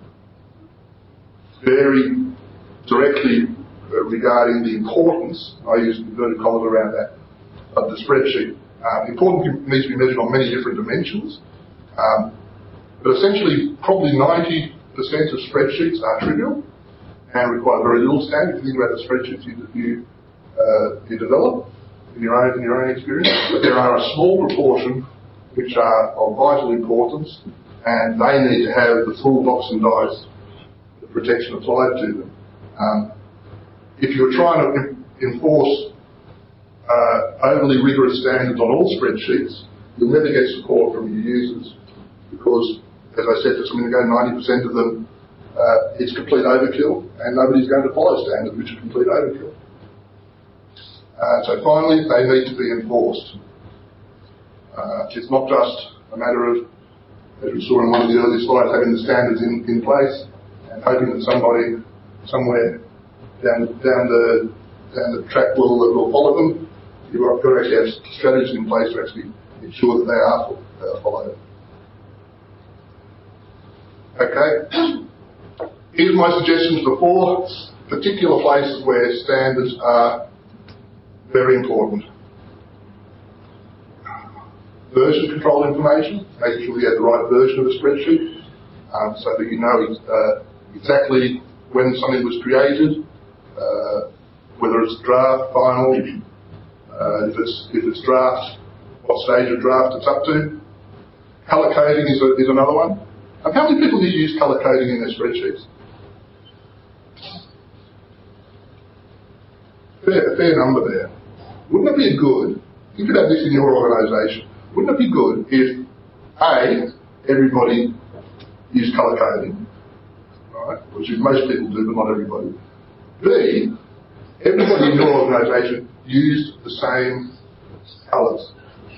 vary directly uh, regarding the importance, I use inverted commas around that, of the spreadsheet. Uh, importance needs to be measured on many different dimensions, um, but essentially probably ninety percent of spreadsheets are trivial and require very little standard. If you think about the spreadsheets you, you, uh, you develop in your own in your own experience, but there are a small proportion which are of vital importance, and they need to have the full box and dice, the protection applied to them. Um, if you're trying to enforce uh, overly rigorous standards on all spreadsheets, you'll never get support from your users, because, as I said just a minute ago, ninety percent of them, uh, it's complete overkill, and nobody's going to follow standards which are complete overkill. Uh, so finally, they need to be enforced. Uh, it's not just a matter of, as we saw in one of the earlier slides, having the standards in, in place and hoping that somebody somewhere down down the down the track will will follow them. You've got to actually have strategies in place to actually ensure that they are, they are followed. Okay. Here's my suggestions for four particular places where standards are very important. Version control information, making sure you have the right version of the spreadsheet, um, so that you know uh, exactly when something was created, uh, whether it's draft, final, uh, if it's if it's draft, what stage of draft it's up to. Colour coding is, a, is another one. And how many people do you use colour coding in their spreadsheets? Fair, a fair number there. Wouldn't it be good, you could have this in your organisation, wouldn't it be good if, A, everybody used colour coding, right, which most people do, but not everybody. B, everybody in your organisation used the same colours.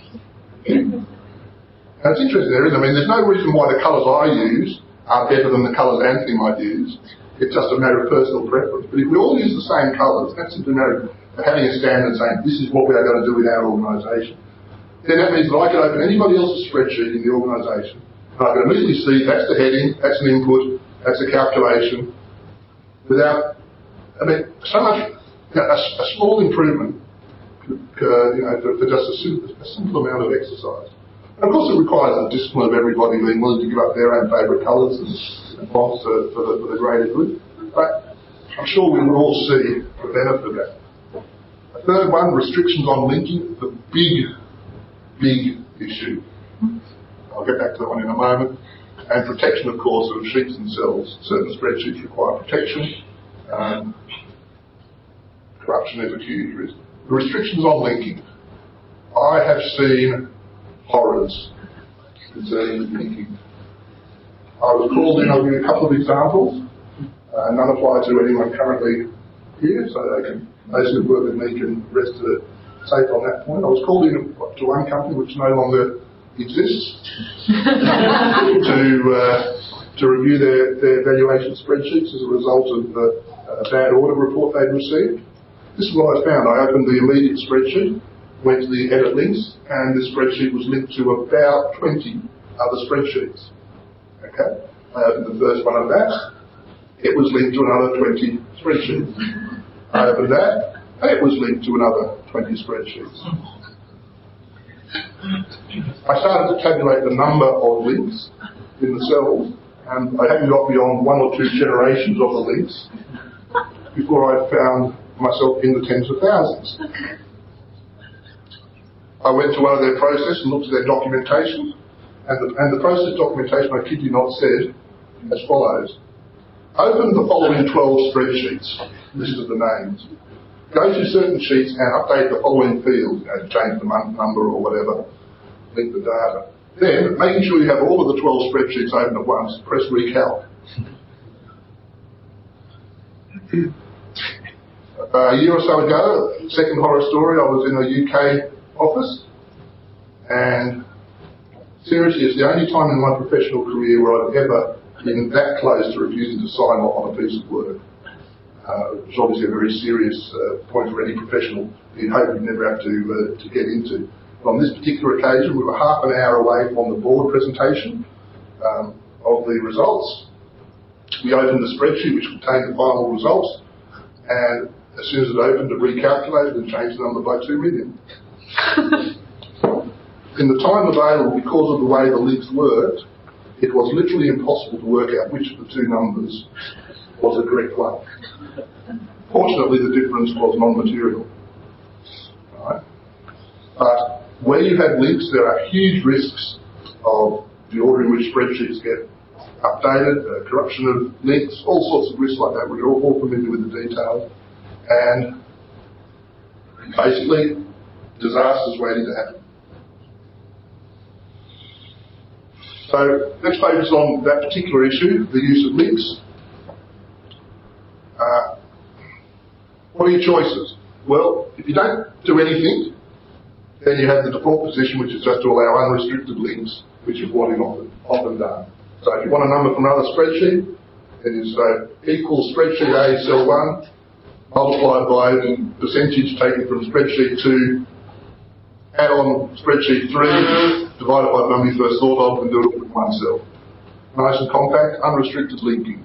Now it's interesting there, isn't it? I mean, there's no reason why the colours I use are better than the colours Anthony might use. It's just a matter of personal preference. But if we all use the same colours, that's simply a matter of having a standard saying this is what we are going to do in our organisation. Then that means that I can open anybody else's spreadsheet in the organisation and I can immediately see that's the heading, that's an input, that's a calculation, without, I mean, so much, you know, a, a small improvement, uh, you know, for, for just a simple, a simple amount of exercise. And of course it requires the discipline of everybody being willing to give up their own favourite colours and, and fonts for, for, the, for the greater good. But I'm sure we would all see the benefit of that. A third one, restrictions on linking, the big, big issue. I'll get back to that one in a moment. And protection, of course, of sheets and cells. Certain spreadsheets require protection. Um, corruption is a huge risk. The restrictions on linking. I have seen horrors concerning linking. I was called in, I'll give you a couple of examples. Uh, none apply to anyone currently here, so they can, those who work with me can rest uh, safe on that point. I was called in to one company which no longer exists to uh, to review their, their valuation spreadsheets as a result of uh, a bad audit report they'd received. This is what I found. I opened the immediate spreadsheet, went to the edit links, and the spreadsheet was linked to about twenty other spreadsheets. Okay? I opened the first one of that. It was linked to another twenty spreadsheets. I opened that, and it was linked to another twenty spreadsheets. I started to tabulate the number of links in the cells, and I hadn't got beyond one or two generations of the links before I found myself in the tens of thousands. I went to one of their process and looked at their documentation, and the, and the process documentation, I kid you not, said as follows. Open the following twelve spreadsheets, listed the names. Go to certain sheets and update the following fields, you know, change the month number or whatever, link the data. Then, making sure you have all of the twelve spreadsheets open at once, press recalc. Uh, a year or so ago, second horror story, I was in a U K office, and seriously, it's the only time in my professional career where I've ever been that close to refusing to sign off on a piece of work. Uh, which is obviously a very serious uh, point for any professional you'd hope you'd never have to uh, to get into. But on this particular occasion, we were half an hour away from the board presentation um, of the results. We opened the spreadsheet which contained the final results, and as soon as it opened, it recalculated and changed the number by two million. In the time available, because of the way the links worked, it was literally impossible to work out which of the two numbers was the correct one. Fortunately, the difference was non-material. Right? But where you have links, there are huge risks of the order in which spreadsheets get updated, uh, corruption of links, all sorts of risks like that. We're all, all familiar with the details. And basically, disasters waiting to happen. So let's focus on that particular issue, the use of links. Uh, what are your choices? Well, if you don't do anything, then you have the default position, which is just to allow unrestricted links, which is what is often, often done. So if you want a number from another spreadsheet, then you say equals spreadsheet A, cell one, multiplied by the percentage taken from spreadsheet two, add on spreadsheet three, divided by the number you first thought of, and do it with one cell. Nice and compact, unrestricted linking.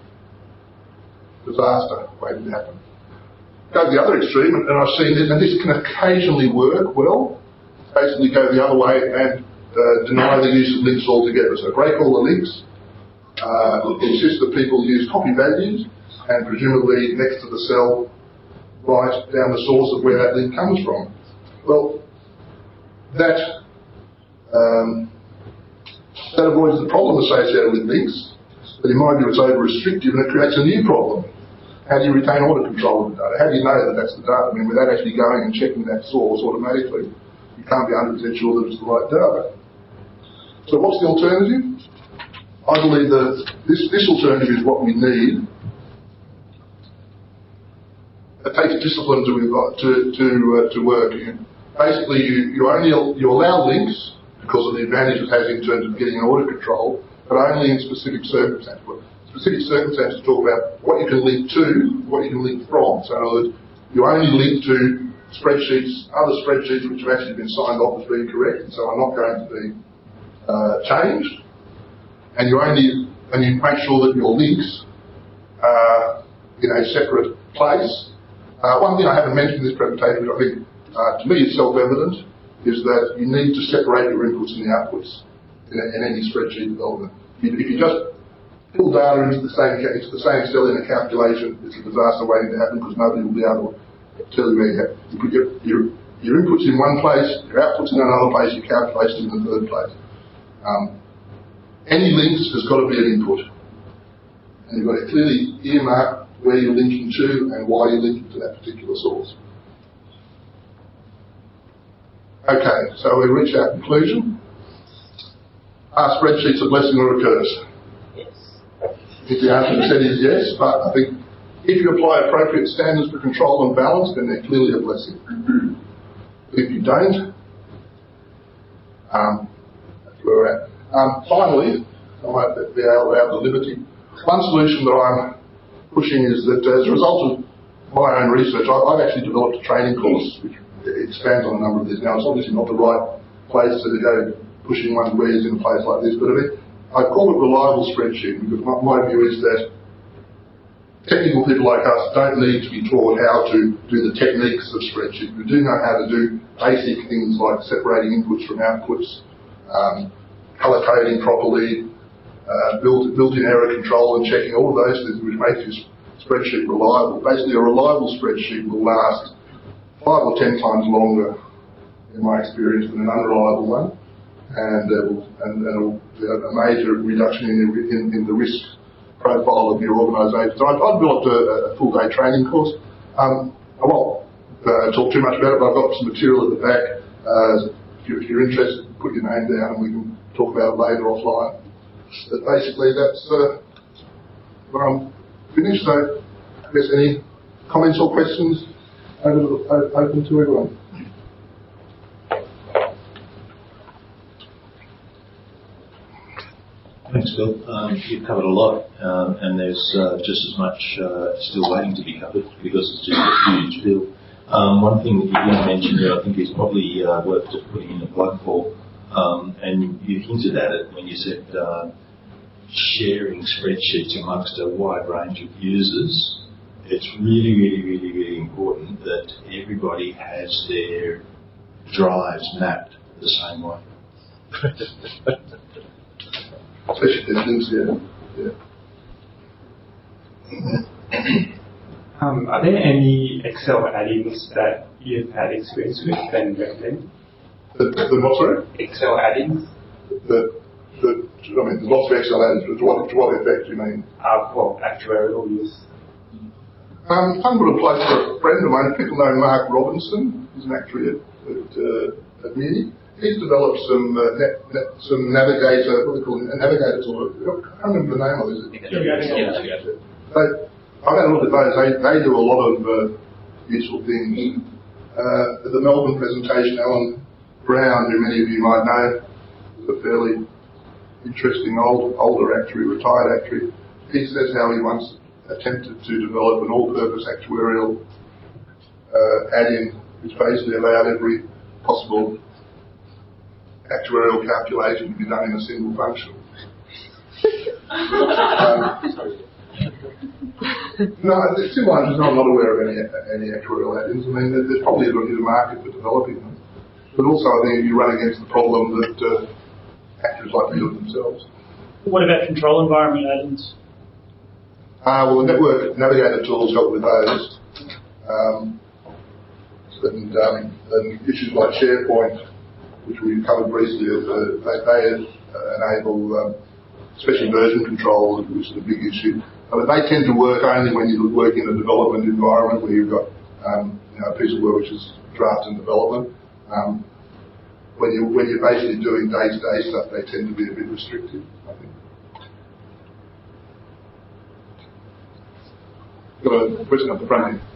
Disaster waiting to happen. Go to the other extreme, and I've seen it, and this can occasionally work well. Basically go the other way and uh, deny the use of links altogether. So break all the links, uh, insist that people use copy values, and presumably next to the cell write down the source of where that link comes from. Well, that um, that avoids the problem associated with links, but in my view it's over-restrictive and it creates a new problem. How do you retain audit control of the data? How do you know that that's the data? I mean, without actually going and checking that source automatically, you can't be one hundred percent sure that it's the right data. So what's the alternative? I believe that this, this alternative is what we need. It takes discipline to to to, uh, to work. Basically, you, you only you allow links because of the advantage it has in terms of getting audit control, but only in specific circumstances. Specific circumstances talk about what you can link to, what you can link from. So in other words, you only link to spreadsheets, other spreadsheets which have actually been signed off as being correct, and so are not going to be uh, changed. And you only and you make sure that your links are in a separate place. Uh, one thing I haven't mentioned in this presentation, which I think uh, to me is self-evident, is that you need to separate your inputs and the outputs in, a, in any spreadsheet development. If, if you just pull data into the same into the same cell in a calculation, it's a disaster waiting to happen because nobody will be able to tell you where you have. You put your, your, your inputs in one place, your outputs in another place, your calculations in the third place. Um, any links has got to be an input, and you've got to clearly earmark where you're linking to and why you're linking to that particular source. Okay, so we reach our conclusion. Are spreadsheets a blessing or a curse? If the answer is said is yes, but I think If you apply appropriate standards for control and balance, then they're clearly a blessing. If you don't, um, that's where we're at. Um, finally, I might be able to have the liberty. One solution that I'm pushing is that as a result of my own research, I, I've actually developed a training course which expands on a number of these. Now, it's obviously not the right place to go pushing one's wares in a place like this, but I mean, I call it reliable spreadsheet because my, my view is that technical people like us don't need to be taught how to do the techniques of spreadsheets. We do know how to do basic things like separating inputs from outputs, um, colour coding properly, uh, built, built-in error control and checking, all of those things which make your spreadsheet reliable. Basically, a reliable spreadsheet will last five or ten times longer, in my experience, than an unreliable one, and uh, will, and, and will, uh, a major reduction in, in, in the risk profile of your organisation. So I've, I've developed a, a full-day training course. Um, I won't uh, talk too much about it, but I've got some material at the back. Uh, if, you, if you're interested, put your name down and we can talk about it later offline. But basically, that's uh, where I'm finished. So, I guess any comments or questions open, open to everyone. Thanks, Bill. Um, you've covered a lot, um, and there's uh, just as much uh, still waiting to be covered because it's just a huge bill. Um, one thing that you didn't mention that I think is probably uh, worth just putting in a plug for, um, and you hinted at it when you said uh, sharing spreadsheets amongst a wide range of users. It's really, really, really, really important that everybody has their drives mapped the same way. Especially the things, yeah. yeah. Um, are there any Excel add-ins that you've had experience with and recommend? The, the what, sorry? Excel add-ins? The, the, I mean, there's lots of Excel add-ins, but to what, to what effect do you mean? Uh, well, actuarial use. Um, I'm going to apply for a friend of mine. People know Mark Robinson. He's an actuary at, at, uh, at Muni. He's developed some uh, net, net, some navigator, what do they call it, a navigator tool. I can't remember the name of it. Is it? Yeah, yeah, yeah. They, I've had a look at those. They, they do a lot of uh, useful things. Uh, at the Melbourne presentation, Alan Brown, who many of you might know, is a fairly interesting old, older actuary, retired actuary. He says how he once attempted to develop an all-purpose actuarial uh, add-in, which basically allowed every possible actuarial calculation to be done in a single function. um, no, the simple answer is I'm not aware of any any actuarial add-ins. I mean, there's probably a market for developing them, but also I think you run against the problem that uh, actuaries like to do it themselves. What about control environment add-ins? Uh, well, the network navigator tools help with those, um, and, um, and issues like SharePoint, which we covered briefly, uh, they, they uh, enable, um, especially version control, which is a big issue. But they tend to work only when you work in a development environment where you've got um, you know, a piece of work which is draft and development. Um, when, you, when you're basically doing day-to-day stuff, they tend to be a bit restrictive, I think. Got a question up the front here.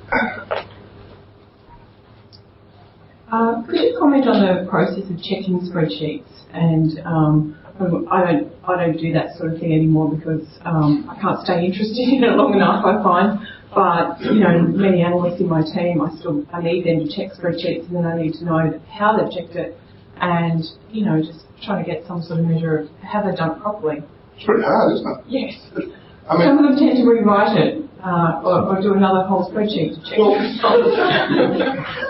Uh, could you comment on the process of checking spreadsheets? And um, I don't, I don't do that sort of thing anymore because um, I can't stay interested in it long enough, I find. But you know, many analysts in my team, I still I need them to check spreadsheets, and then I need to know how they've checked it, and you know, just trying to get some sort of measure of have they done it properly. It's very hard, isn't it? Yes. I mean, some of them tend to rewrite it uh, or, or do another whole spreadsheet to check well, it.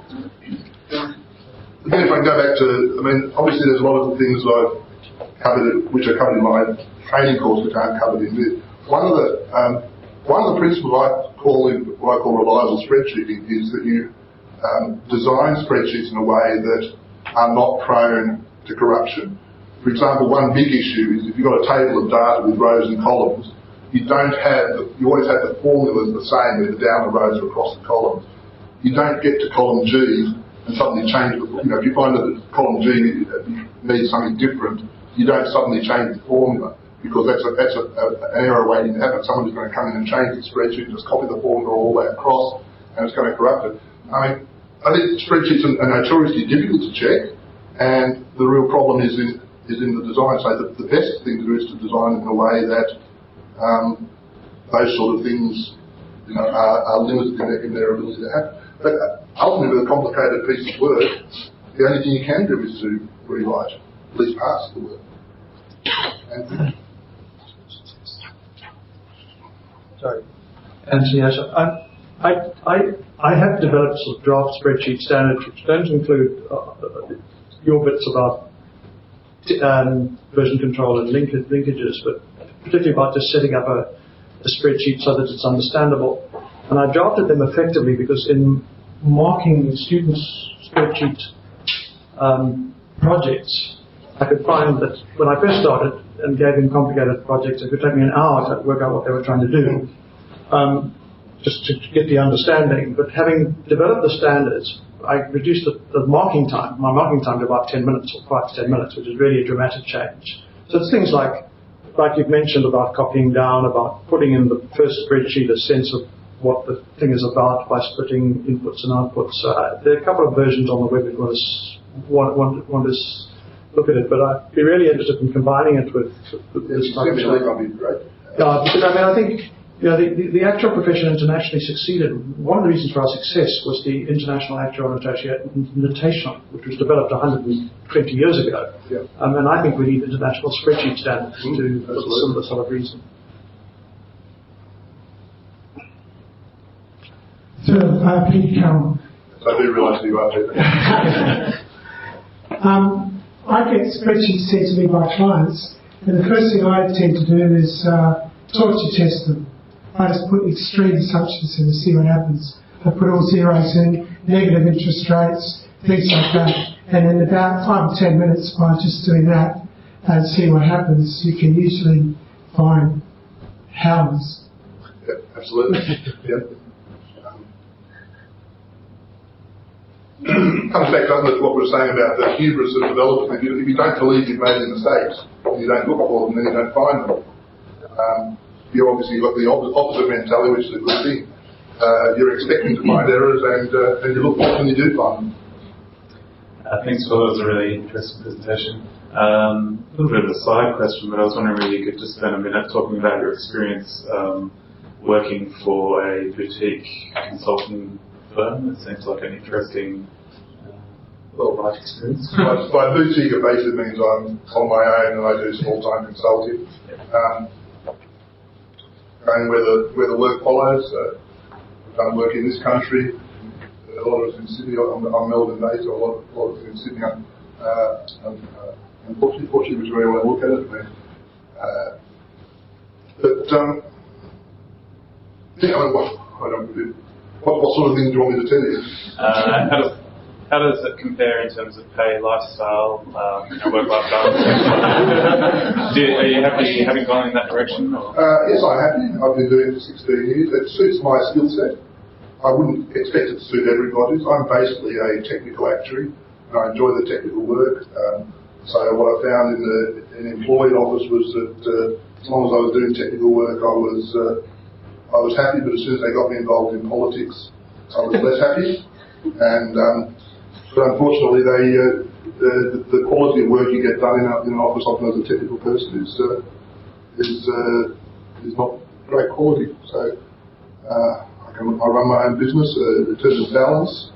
Again, if I can go back to, I mean, obviously there's a lot of the things I've covered, which are covered in my training course, which aren't covered in this. One of the um, one of the principles I call in what I call reliable spreadsheeting is that you um, design spreadsheets in a way that are not prone to corruption. For example, one big issue is if you've got a table of data with rows and columns, you don't have the, you always have the formulas the same either down the rows or across the columns. You don't get to column G and suddenly change the, you know, if you find that column G needs something different, you don't suddenly change the formula because that's a, that's a, a, an error waiting to happen. Someone who's going to come in and change the spreadsheet, just copy the formula all the way across, and it's going to corrupt it. I mean, I think spreadsheets are notoriously difficult to check, and the real problem is in is in the design. So the, the best thing to do is to design in a way that um, those sort of things, you know, are, are limited in their, in their ability to happen. But ultimately, with a complicated piece of work, the only thing you can do is to rewrite at least parts of the work. And Sorry, Anthony. I, I, I, I have developed sort of draft spreadsheet standards which don't include uh, your bits about um, version control and link, linkages, but particularly about just setting up a, a spreadsheet so that it's understandable. And I drafted them effectively because in marking students' spreadsheet um, projects, I could find that when I first started and gave them complicated projects, it could take me an hour to work out what they were trying to do, um, just to get the understanding. But having developed the standards, I reduced the, the marking time, my marking time to about ten minutes or five to ten minutes, which is really a dramatic change. So it's things like, like you've mentioned about copying down, about putting in the first spreadsheet a sense of what the thing is about by splitting inputs and outputs. Uh, there are a couple of versions on the web if you want to, want, want, want to look at it, but I'd be really interested in combining it with, with this type of stuff. Yeah, because I mean, I think you know, the, the, the actual profession internationally succeeded. One of the reasons for our success was the International Actuarial Notation, which was developed one hundred twenty years ago. Yeah. Um, and I think we need international spreadsheet standards mm, to for a similar sort of reason. So, uh, Pete Carroll. I do realise who you are, Peter. um, I get spreadsheets sent to me by clients, and the first thing I tend to do is uh, torture test them. I just put extreme assumptions in to see what happens. I put all zeros in, negative interest rates, things like that. And in about five or ten minutes by just doing that and see what happens, you can usually find howlers. Yeah, absolutely. Yeah. Comes back, doesn't it, to what we were saying about the hubris of developers. If you, if you don't believe you've made any mistakes, and you don't look for them, then you don't find them. Um, you obviously got the opposite mentality, which is a good thing. Uh, you're expecting to find errors, and, uh, and you look for them and you do find them. Uh, thanks, Phil. That was a really interesting presentation. Um, a little bit of a side question, but I was wondering if you could just spend a minute talking about your experience um, working for a boutique consulting firm. It seems like an interesting, uh, well-life experience. by, by boutique, it basically means I'm on my own and I do small-time consulting. Um, going where the where the work follows. Uh, I've done work in this country. A lot of it's in Sydney. I'm, I'm Melbourne-based, so a lot, a lot of it's in Sydney. Uh, and, uh, unfortunately, fortunately, which way I want to look at it. But, uh, but um, yeah, I, mean, what, I don't really. What, what sort of things do you want me to tell you? Uh, how, does, how does it compare in terms of pay, lifestyle, um, you know, work-life balance? do you, are you happy having gone in that direction? Or? Uh, yes, I'm happy. I've been doing it for sixteen years. It suits my skill set. I wouldn't expect it to suit everybody's. I'm basically a technical actuary, and I enjoy the technical work. Um, so what I found in the in the employee office was that uh, as long as I was doing technical work, I was uh, I was happy. But as soon as they got me involved in politics, I was less happy. And um, but unfortunately, they uh, the, the quality of work you get done in, a, in an office, often as a technical person, is uh, is uh, is not great quality. So. Uh, I run my own business uh, in terms of balance.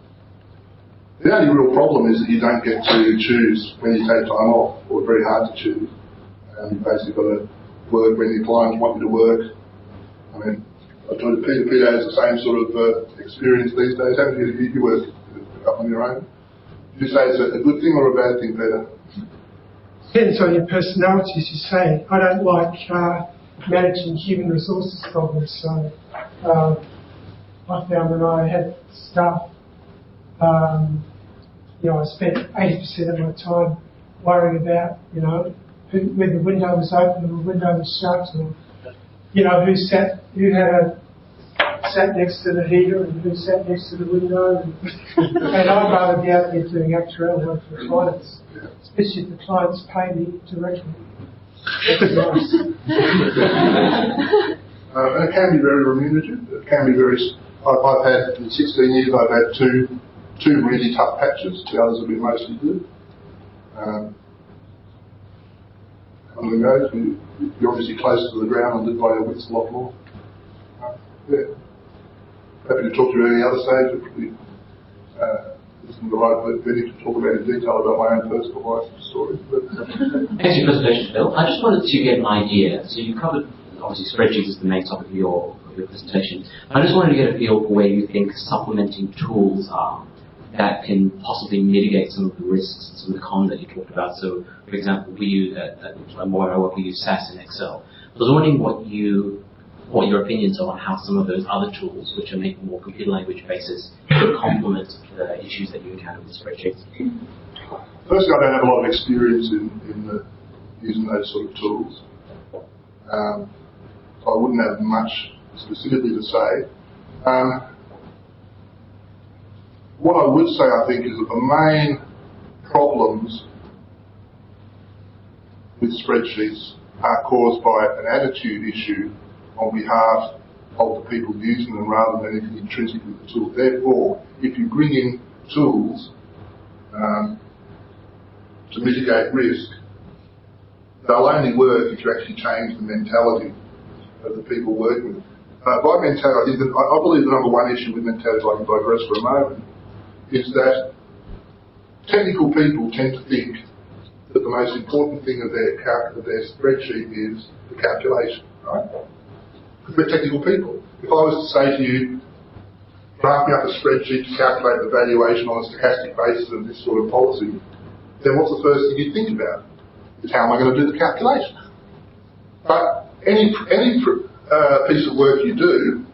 The only real problem is that you don't get to choose when you take time off, or very hard to choose. Um, you've basically got to work when your clients want you to work. I mean, I told Peter, Peter has the same sort of uh, experience these days, haven't you? You work up on your own. Do you say it's a, a good thing or a bad thing, Peter? Depends on your personality, as you say. I don't like uh, managing human resources problems, so uh, I found when I had staff, um, you know, I spent eighty percent of my time worrying about, you know, who, whether the window was open or the window was shut, or, you know, who sat, who had a, sat next to the heater and who sat next to the window. And, and I'd rather be out there doing actuarial work for clients, especially if the clients pay me directly. uh, and it can be very remunerative. It can be very. I've, I've had in sixteen years. I've had two two really tough patches. The others have been mostly good. Um, on the go, you, you're obviously closer to the ground and live by your wits a lot more. Uh, yeah. Happy to talk to you at any other stage. It probably uh, isn't the right venue to talk about in detail about my own personal life story. But thanks for your presentation, Phil. I just wanted to get an idea. So you covered, obviously, spreadsheets is the main topic of your, of your presentation. I just wanted to get a feel for where you think supplementing tools are that can possibly mitigate some of the risks and some of the cons that you talked about. So, for example, we use at, at Moira, we use SAS and Excel. I was wondering what you what your opinions are on how some of those other tools, which are making more computer language bases, could complement the issues that you encounter with spreadsheets. Firstly, I don't have a lot of experience in, in the, using those sort of tools. Um, so I wouldn't have much specifically to say. Um, what I would say, I think, is that the main problems with spreadsheets are caused by an attitude issue on behalf of the people using them rather than anything intrinsic with the tool. Therefore, if you bring in tools um, to mitigate risk, they'll only work if you actually change the mentality of the people working with it. Uh, by mentality, I, I believe the number one issue with mentality, I can digress for a moment, is that technical people tend to think that the most important thing of their, cal- of their spreadsheet is the calculation, right? Because we're technical people. If I was to say to you, draft me up a spreadsheet to calculate the valuation on a stochastic basis of this sort of policy, then what's the first thing you'd think about? Is how am I going to do the calculation? But any any uh, piece of work you do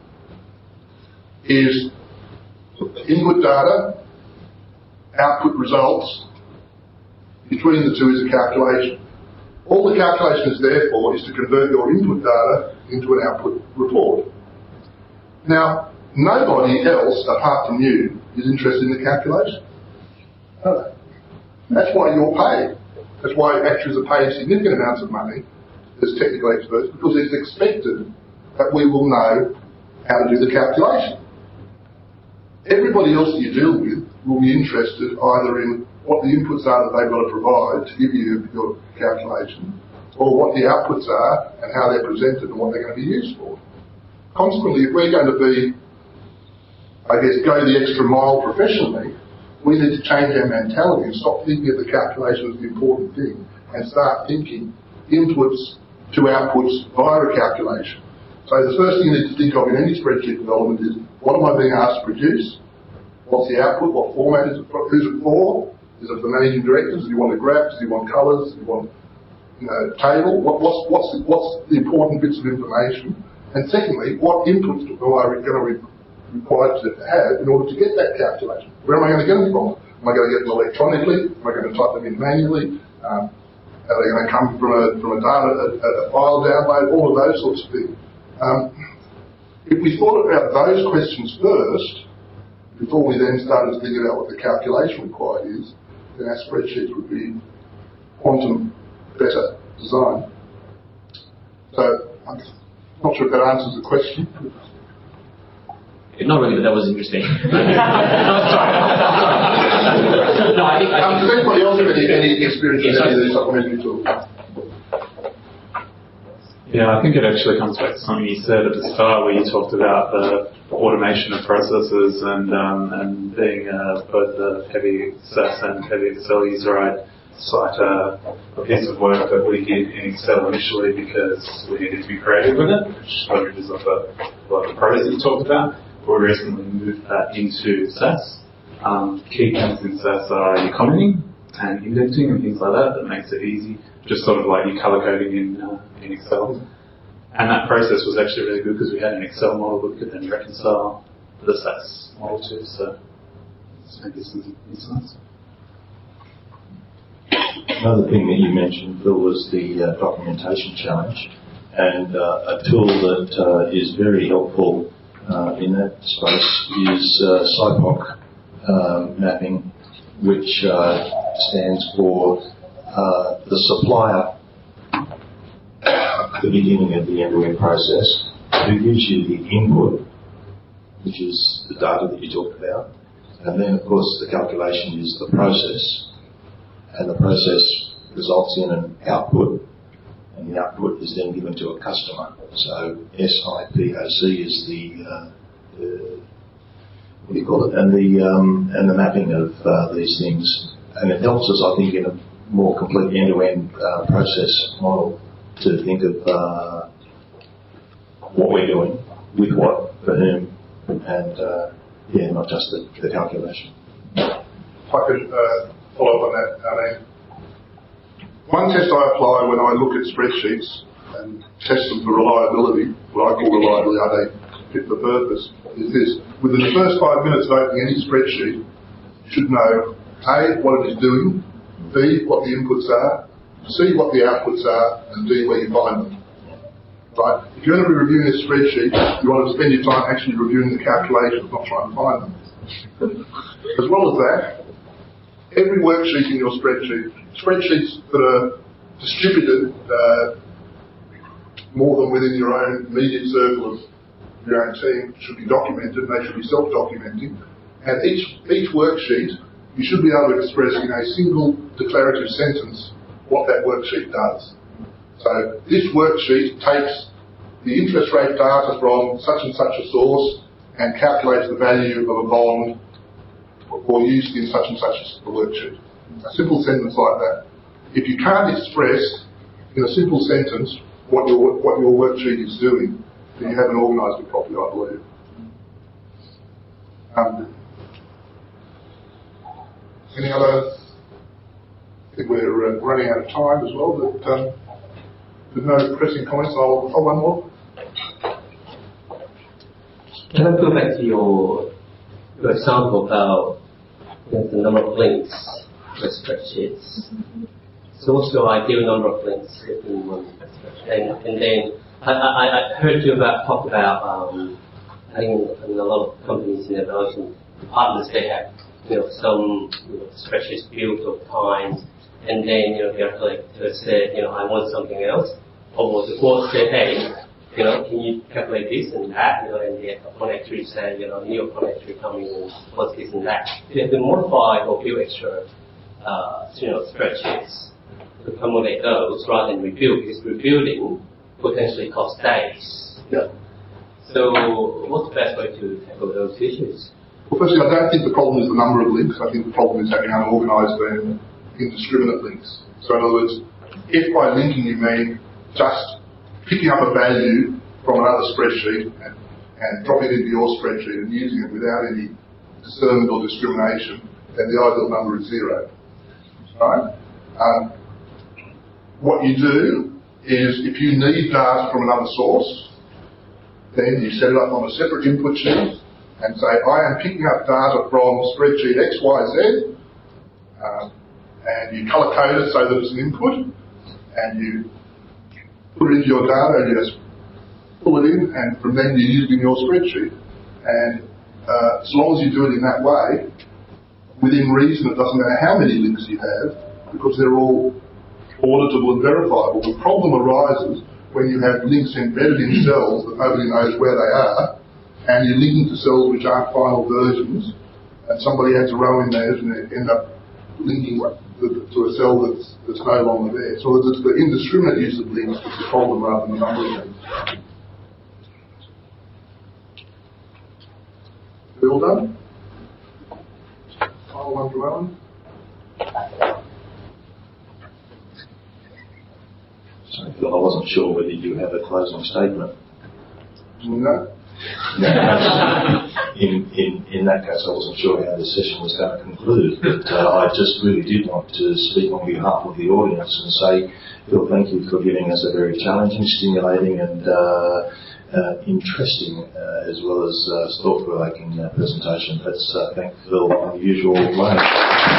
is input data, output results, between the two is a calculation. All the calculation is there for is to convert your input data into an output report. Now, nobody else apart from you is interested in the calculation. No. That's why you're paid. That's why actuaries are paid significant amounts of money as technical experts, because it's expected that we will know how to do the calculation. Everybody else that you deal with will be interested either in what the inputs are that they've got to provide to give you your calculation, or what the outputs are and how they're presented and what they're going to be used for. Consequently, if we're going to be, I guess, go the extra mile professionally, we need to change our mentality and stop thinking of the calculation as the important thing and start thinking inputs to outputs via a calculation. So the first thing you need to think of in any spreadsheet development is, what am I being asked to produce? What's the output? What format is it for? Who's it for? Is it for managing directors? Do you want a graph? Do you want colours? Do you want, you know, table? What, what's, what's, the, what's the important bits of information? And secondly, what inputs am I going to be required to have in order to get that calculation? Where am I going to get them from? Am I going to get them electronically? Am I going to type them in manually? Um, are they going to come from a, from a data, a, a file download? All of those sorts of things. Um, if we thought about those questions first, before we then started to think about what the calculation required is, then our spreadsheets would be quantum better designed. So I'm not sure if that answers the question. Not really, but that was interesting. no, I think... I um, does anybody else have any, any experience with any of these supplementary tools? Yeah, I think it actually comes back to something you said at the start where you talked about the automation of processes and um, and being uh, both a heavy SAS and heavy Excel user. I'd cite a, a piece of work that we did in Excel initially because we needed to be creative with it, which leverages off a lot of the pros that you talked about. We recently moved that into SAS. Um, key things in SAS are your commenting and indenting and things like that. That makes it easy, just sort of like your colour coding in uh, in Excel. And that process was actually really good because we had an Excel model that we could then reconcile the SAS model to. So it's maybe some insights. Another thing that you mentioned, Phil, was the uh, documentation challenge, and uh, a tool that uh, is very helpful uh, in that space is uh, S I P O C uh, mapping, which uh, stands for uh, the supplier the beginning of the end-to-end process, who gives you the input, which is the data that you talked about, and then, of course, the calculation is the process, and the process results in an output, and the output is then given to a customer. So S I P O C is the, uh, the what do you call it, and the um, and the mapping of uh, these things, and it helps us, I think, in a more complete end-to-end uh, process model to think of uh, what we're doing, with what, for whom, and uh, yeah, not just the, the calculation. If I could uh, follow up on that, I mean, one test I apply when I look at spreadsheets and test them for reliability, what I call reliability, are they fit for purpose, is this. Within the first five minutes of opening any spreadsheet, you should know A, what it is doing, B, what the inputs are, C, what the outputs are, and D, where you find them. Right? If you're going to be reviewing a spreadsheet, you want to spend your time actually reviewing the calculations, not trying to find them. As well as that, every worksheet in your spreadsheet, spreadsheets that are distributed uh, more than within your own immediate circle of your own team, should be documented, and they should be self-documenting. And each each worksheet, you should be able to express in a single declarative sentence what that worksheet does. So this worksheet takes the interest rate data from such and such a source and calculates the value of a bond or used in such and such a worksheet. A simple sentence like that. If you can't express in a simple sentence what your what your worksheet is doing, then you haven't organised it properly, I believe. Um, any other? I think we're uh, running out of time as well. But um, with no pressing comments, I'll oh, one more. Can I go back to your your example about the number of links for spreadsheets? So what's your ideal number of links in one spreadsheet? And, and then I, I, I heard you about talk about um, I think in a lot of companies in the development departments they have you know some you know, spreadsheets built over time, and then you know they have to like to say you know I want something else, or the board say hey you know can you calculate this and that you know and the one actually say you know new one actually coming in what's this and that. You have to modify or build extra uh, you know spreadsheets to accommodate those rather than rebuild, because rebuilding potentially costs days. Yeah. So what's the best way to tackle those issues? Well, firstly, I don't think the problem is the number of links. I think the problem is having unorganised and indiscriminate links. So in other words, if by linking you mean just picking up a value from another spreadsheet and, and dropping it into your spreadsheet and using it without any discernment or discrimination, then the ideal number is zero. Right? Um, what you do is if you need data from another source, then you set it up on a separate input sheet and say, I am picking up data from spreadsheet X Y Z, um, and you colour code it so that it's an input, and you put it into your data and you just pull it in, and from then you use it in your spreadsheet. And uh, as long as you do it in that way, within reason, it doesn't matter how many links you have, because they're all auditable and verifiable. The problem arises when you have links embedded in cells that nobody knows where they are, and you're linking to cells which aren't final versions, and somebody adds a row in there and they end up linking to a cell that's, that's no longer there. So it's the indiscriminate use of links that's the problem rather than the number of links. We all done? Final one from Alan. Sorry, Phil, I wasn't sure whether you have a closing statement. No. in, in, in that case, I wasn't sure how this session was going to conclude, but uh, I just really did want to speak on behalf of the audience and say, Phil, thank you for giving us a very challenging, stimulating and uh, uh, interesting uh, as well as uh, thought-provoking uh, presentation. Let's uh, thank Phil in the usual way.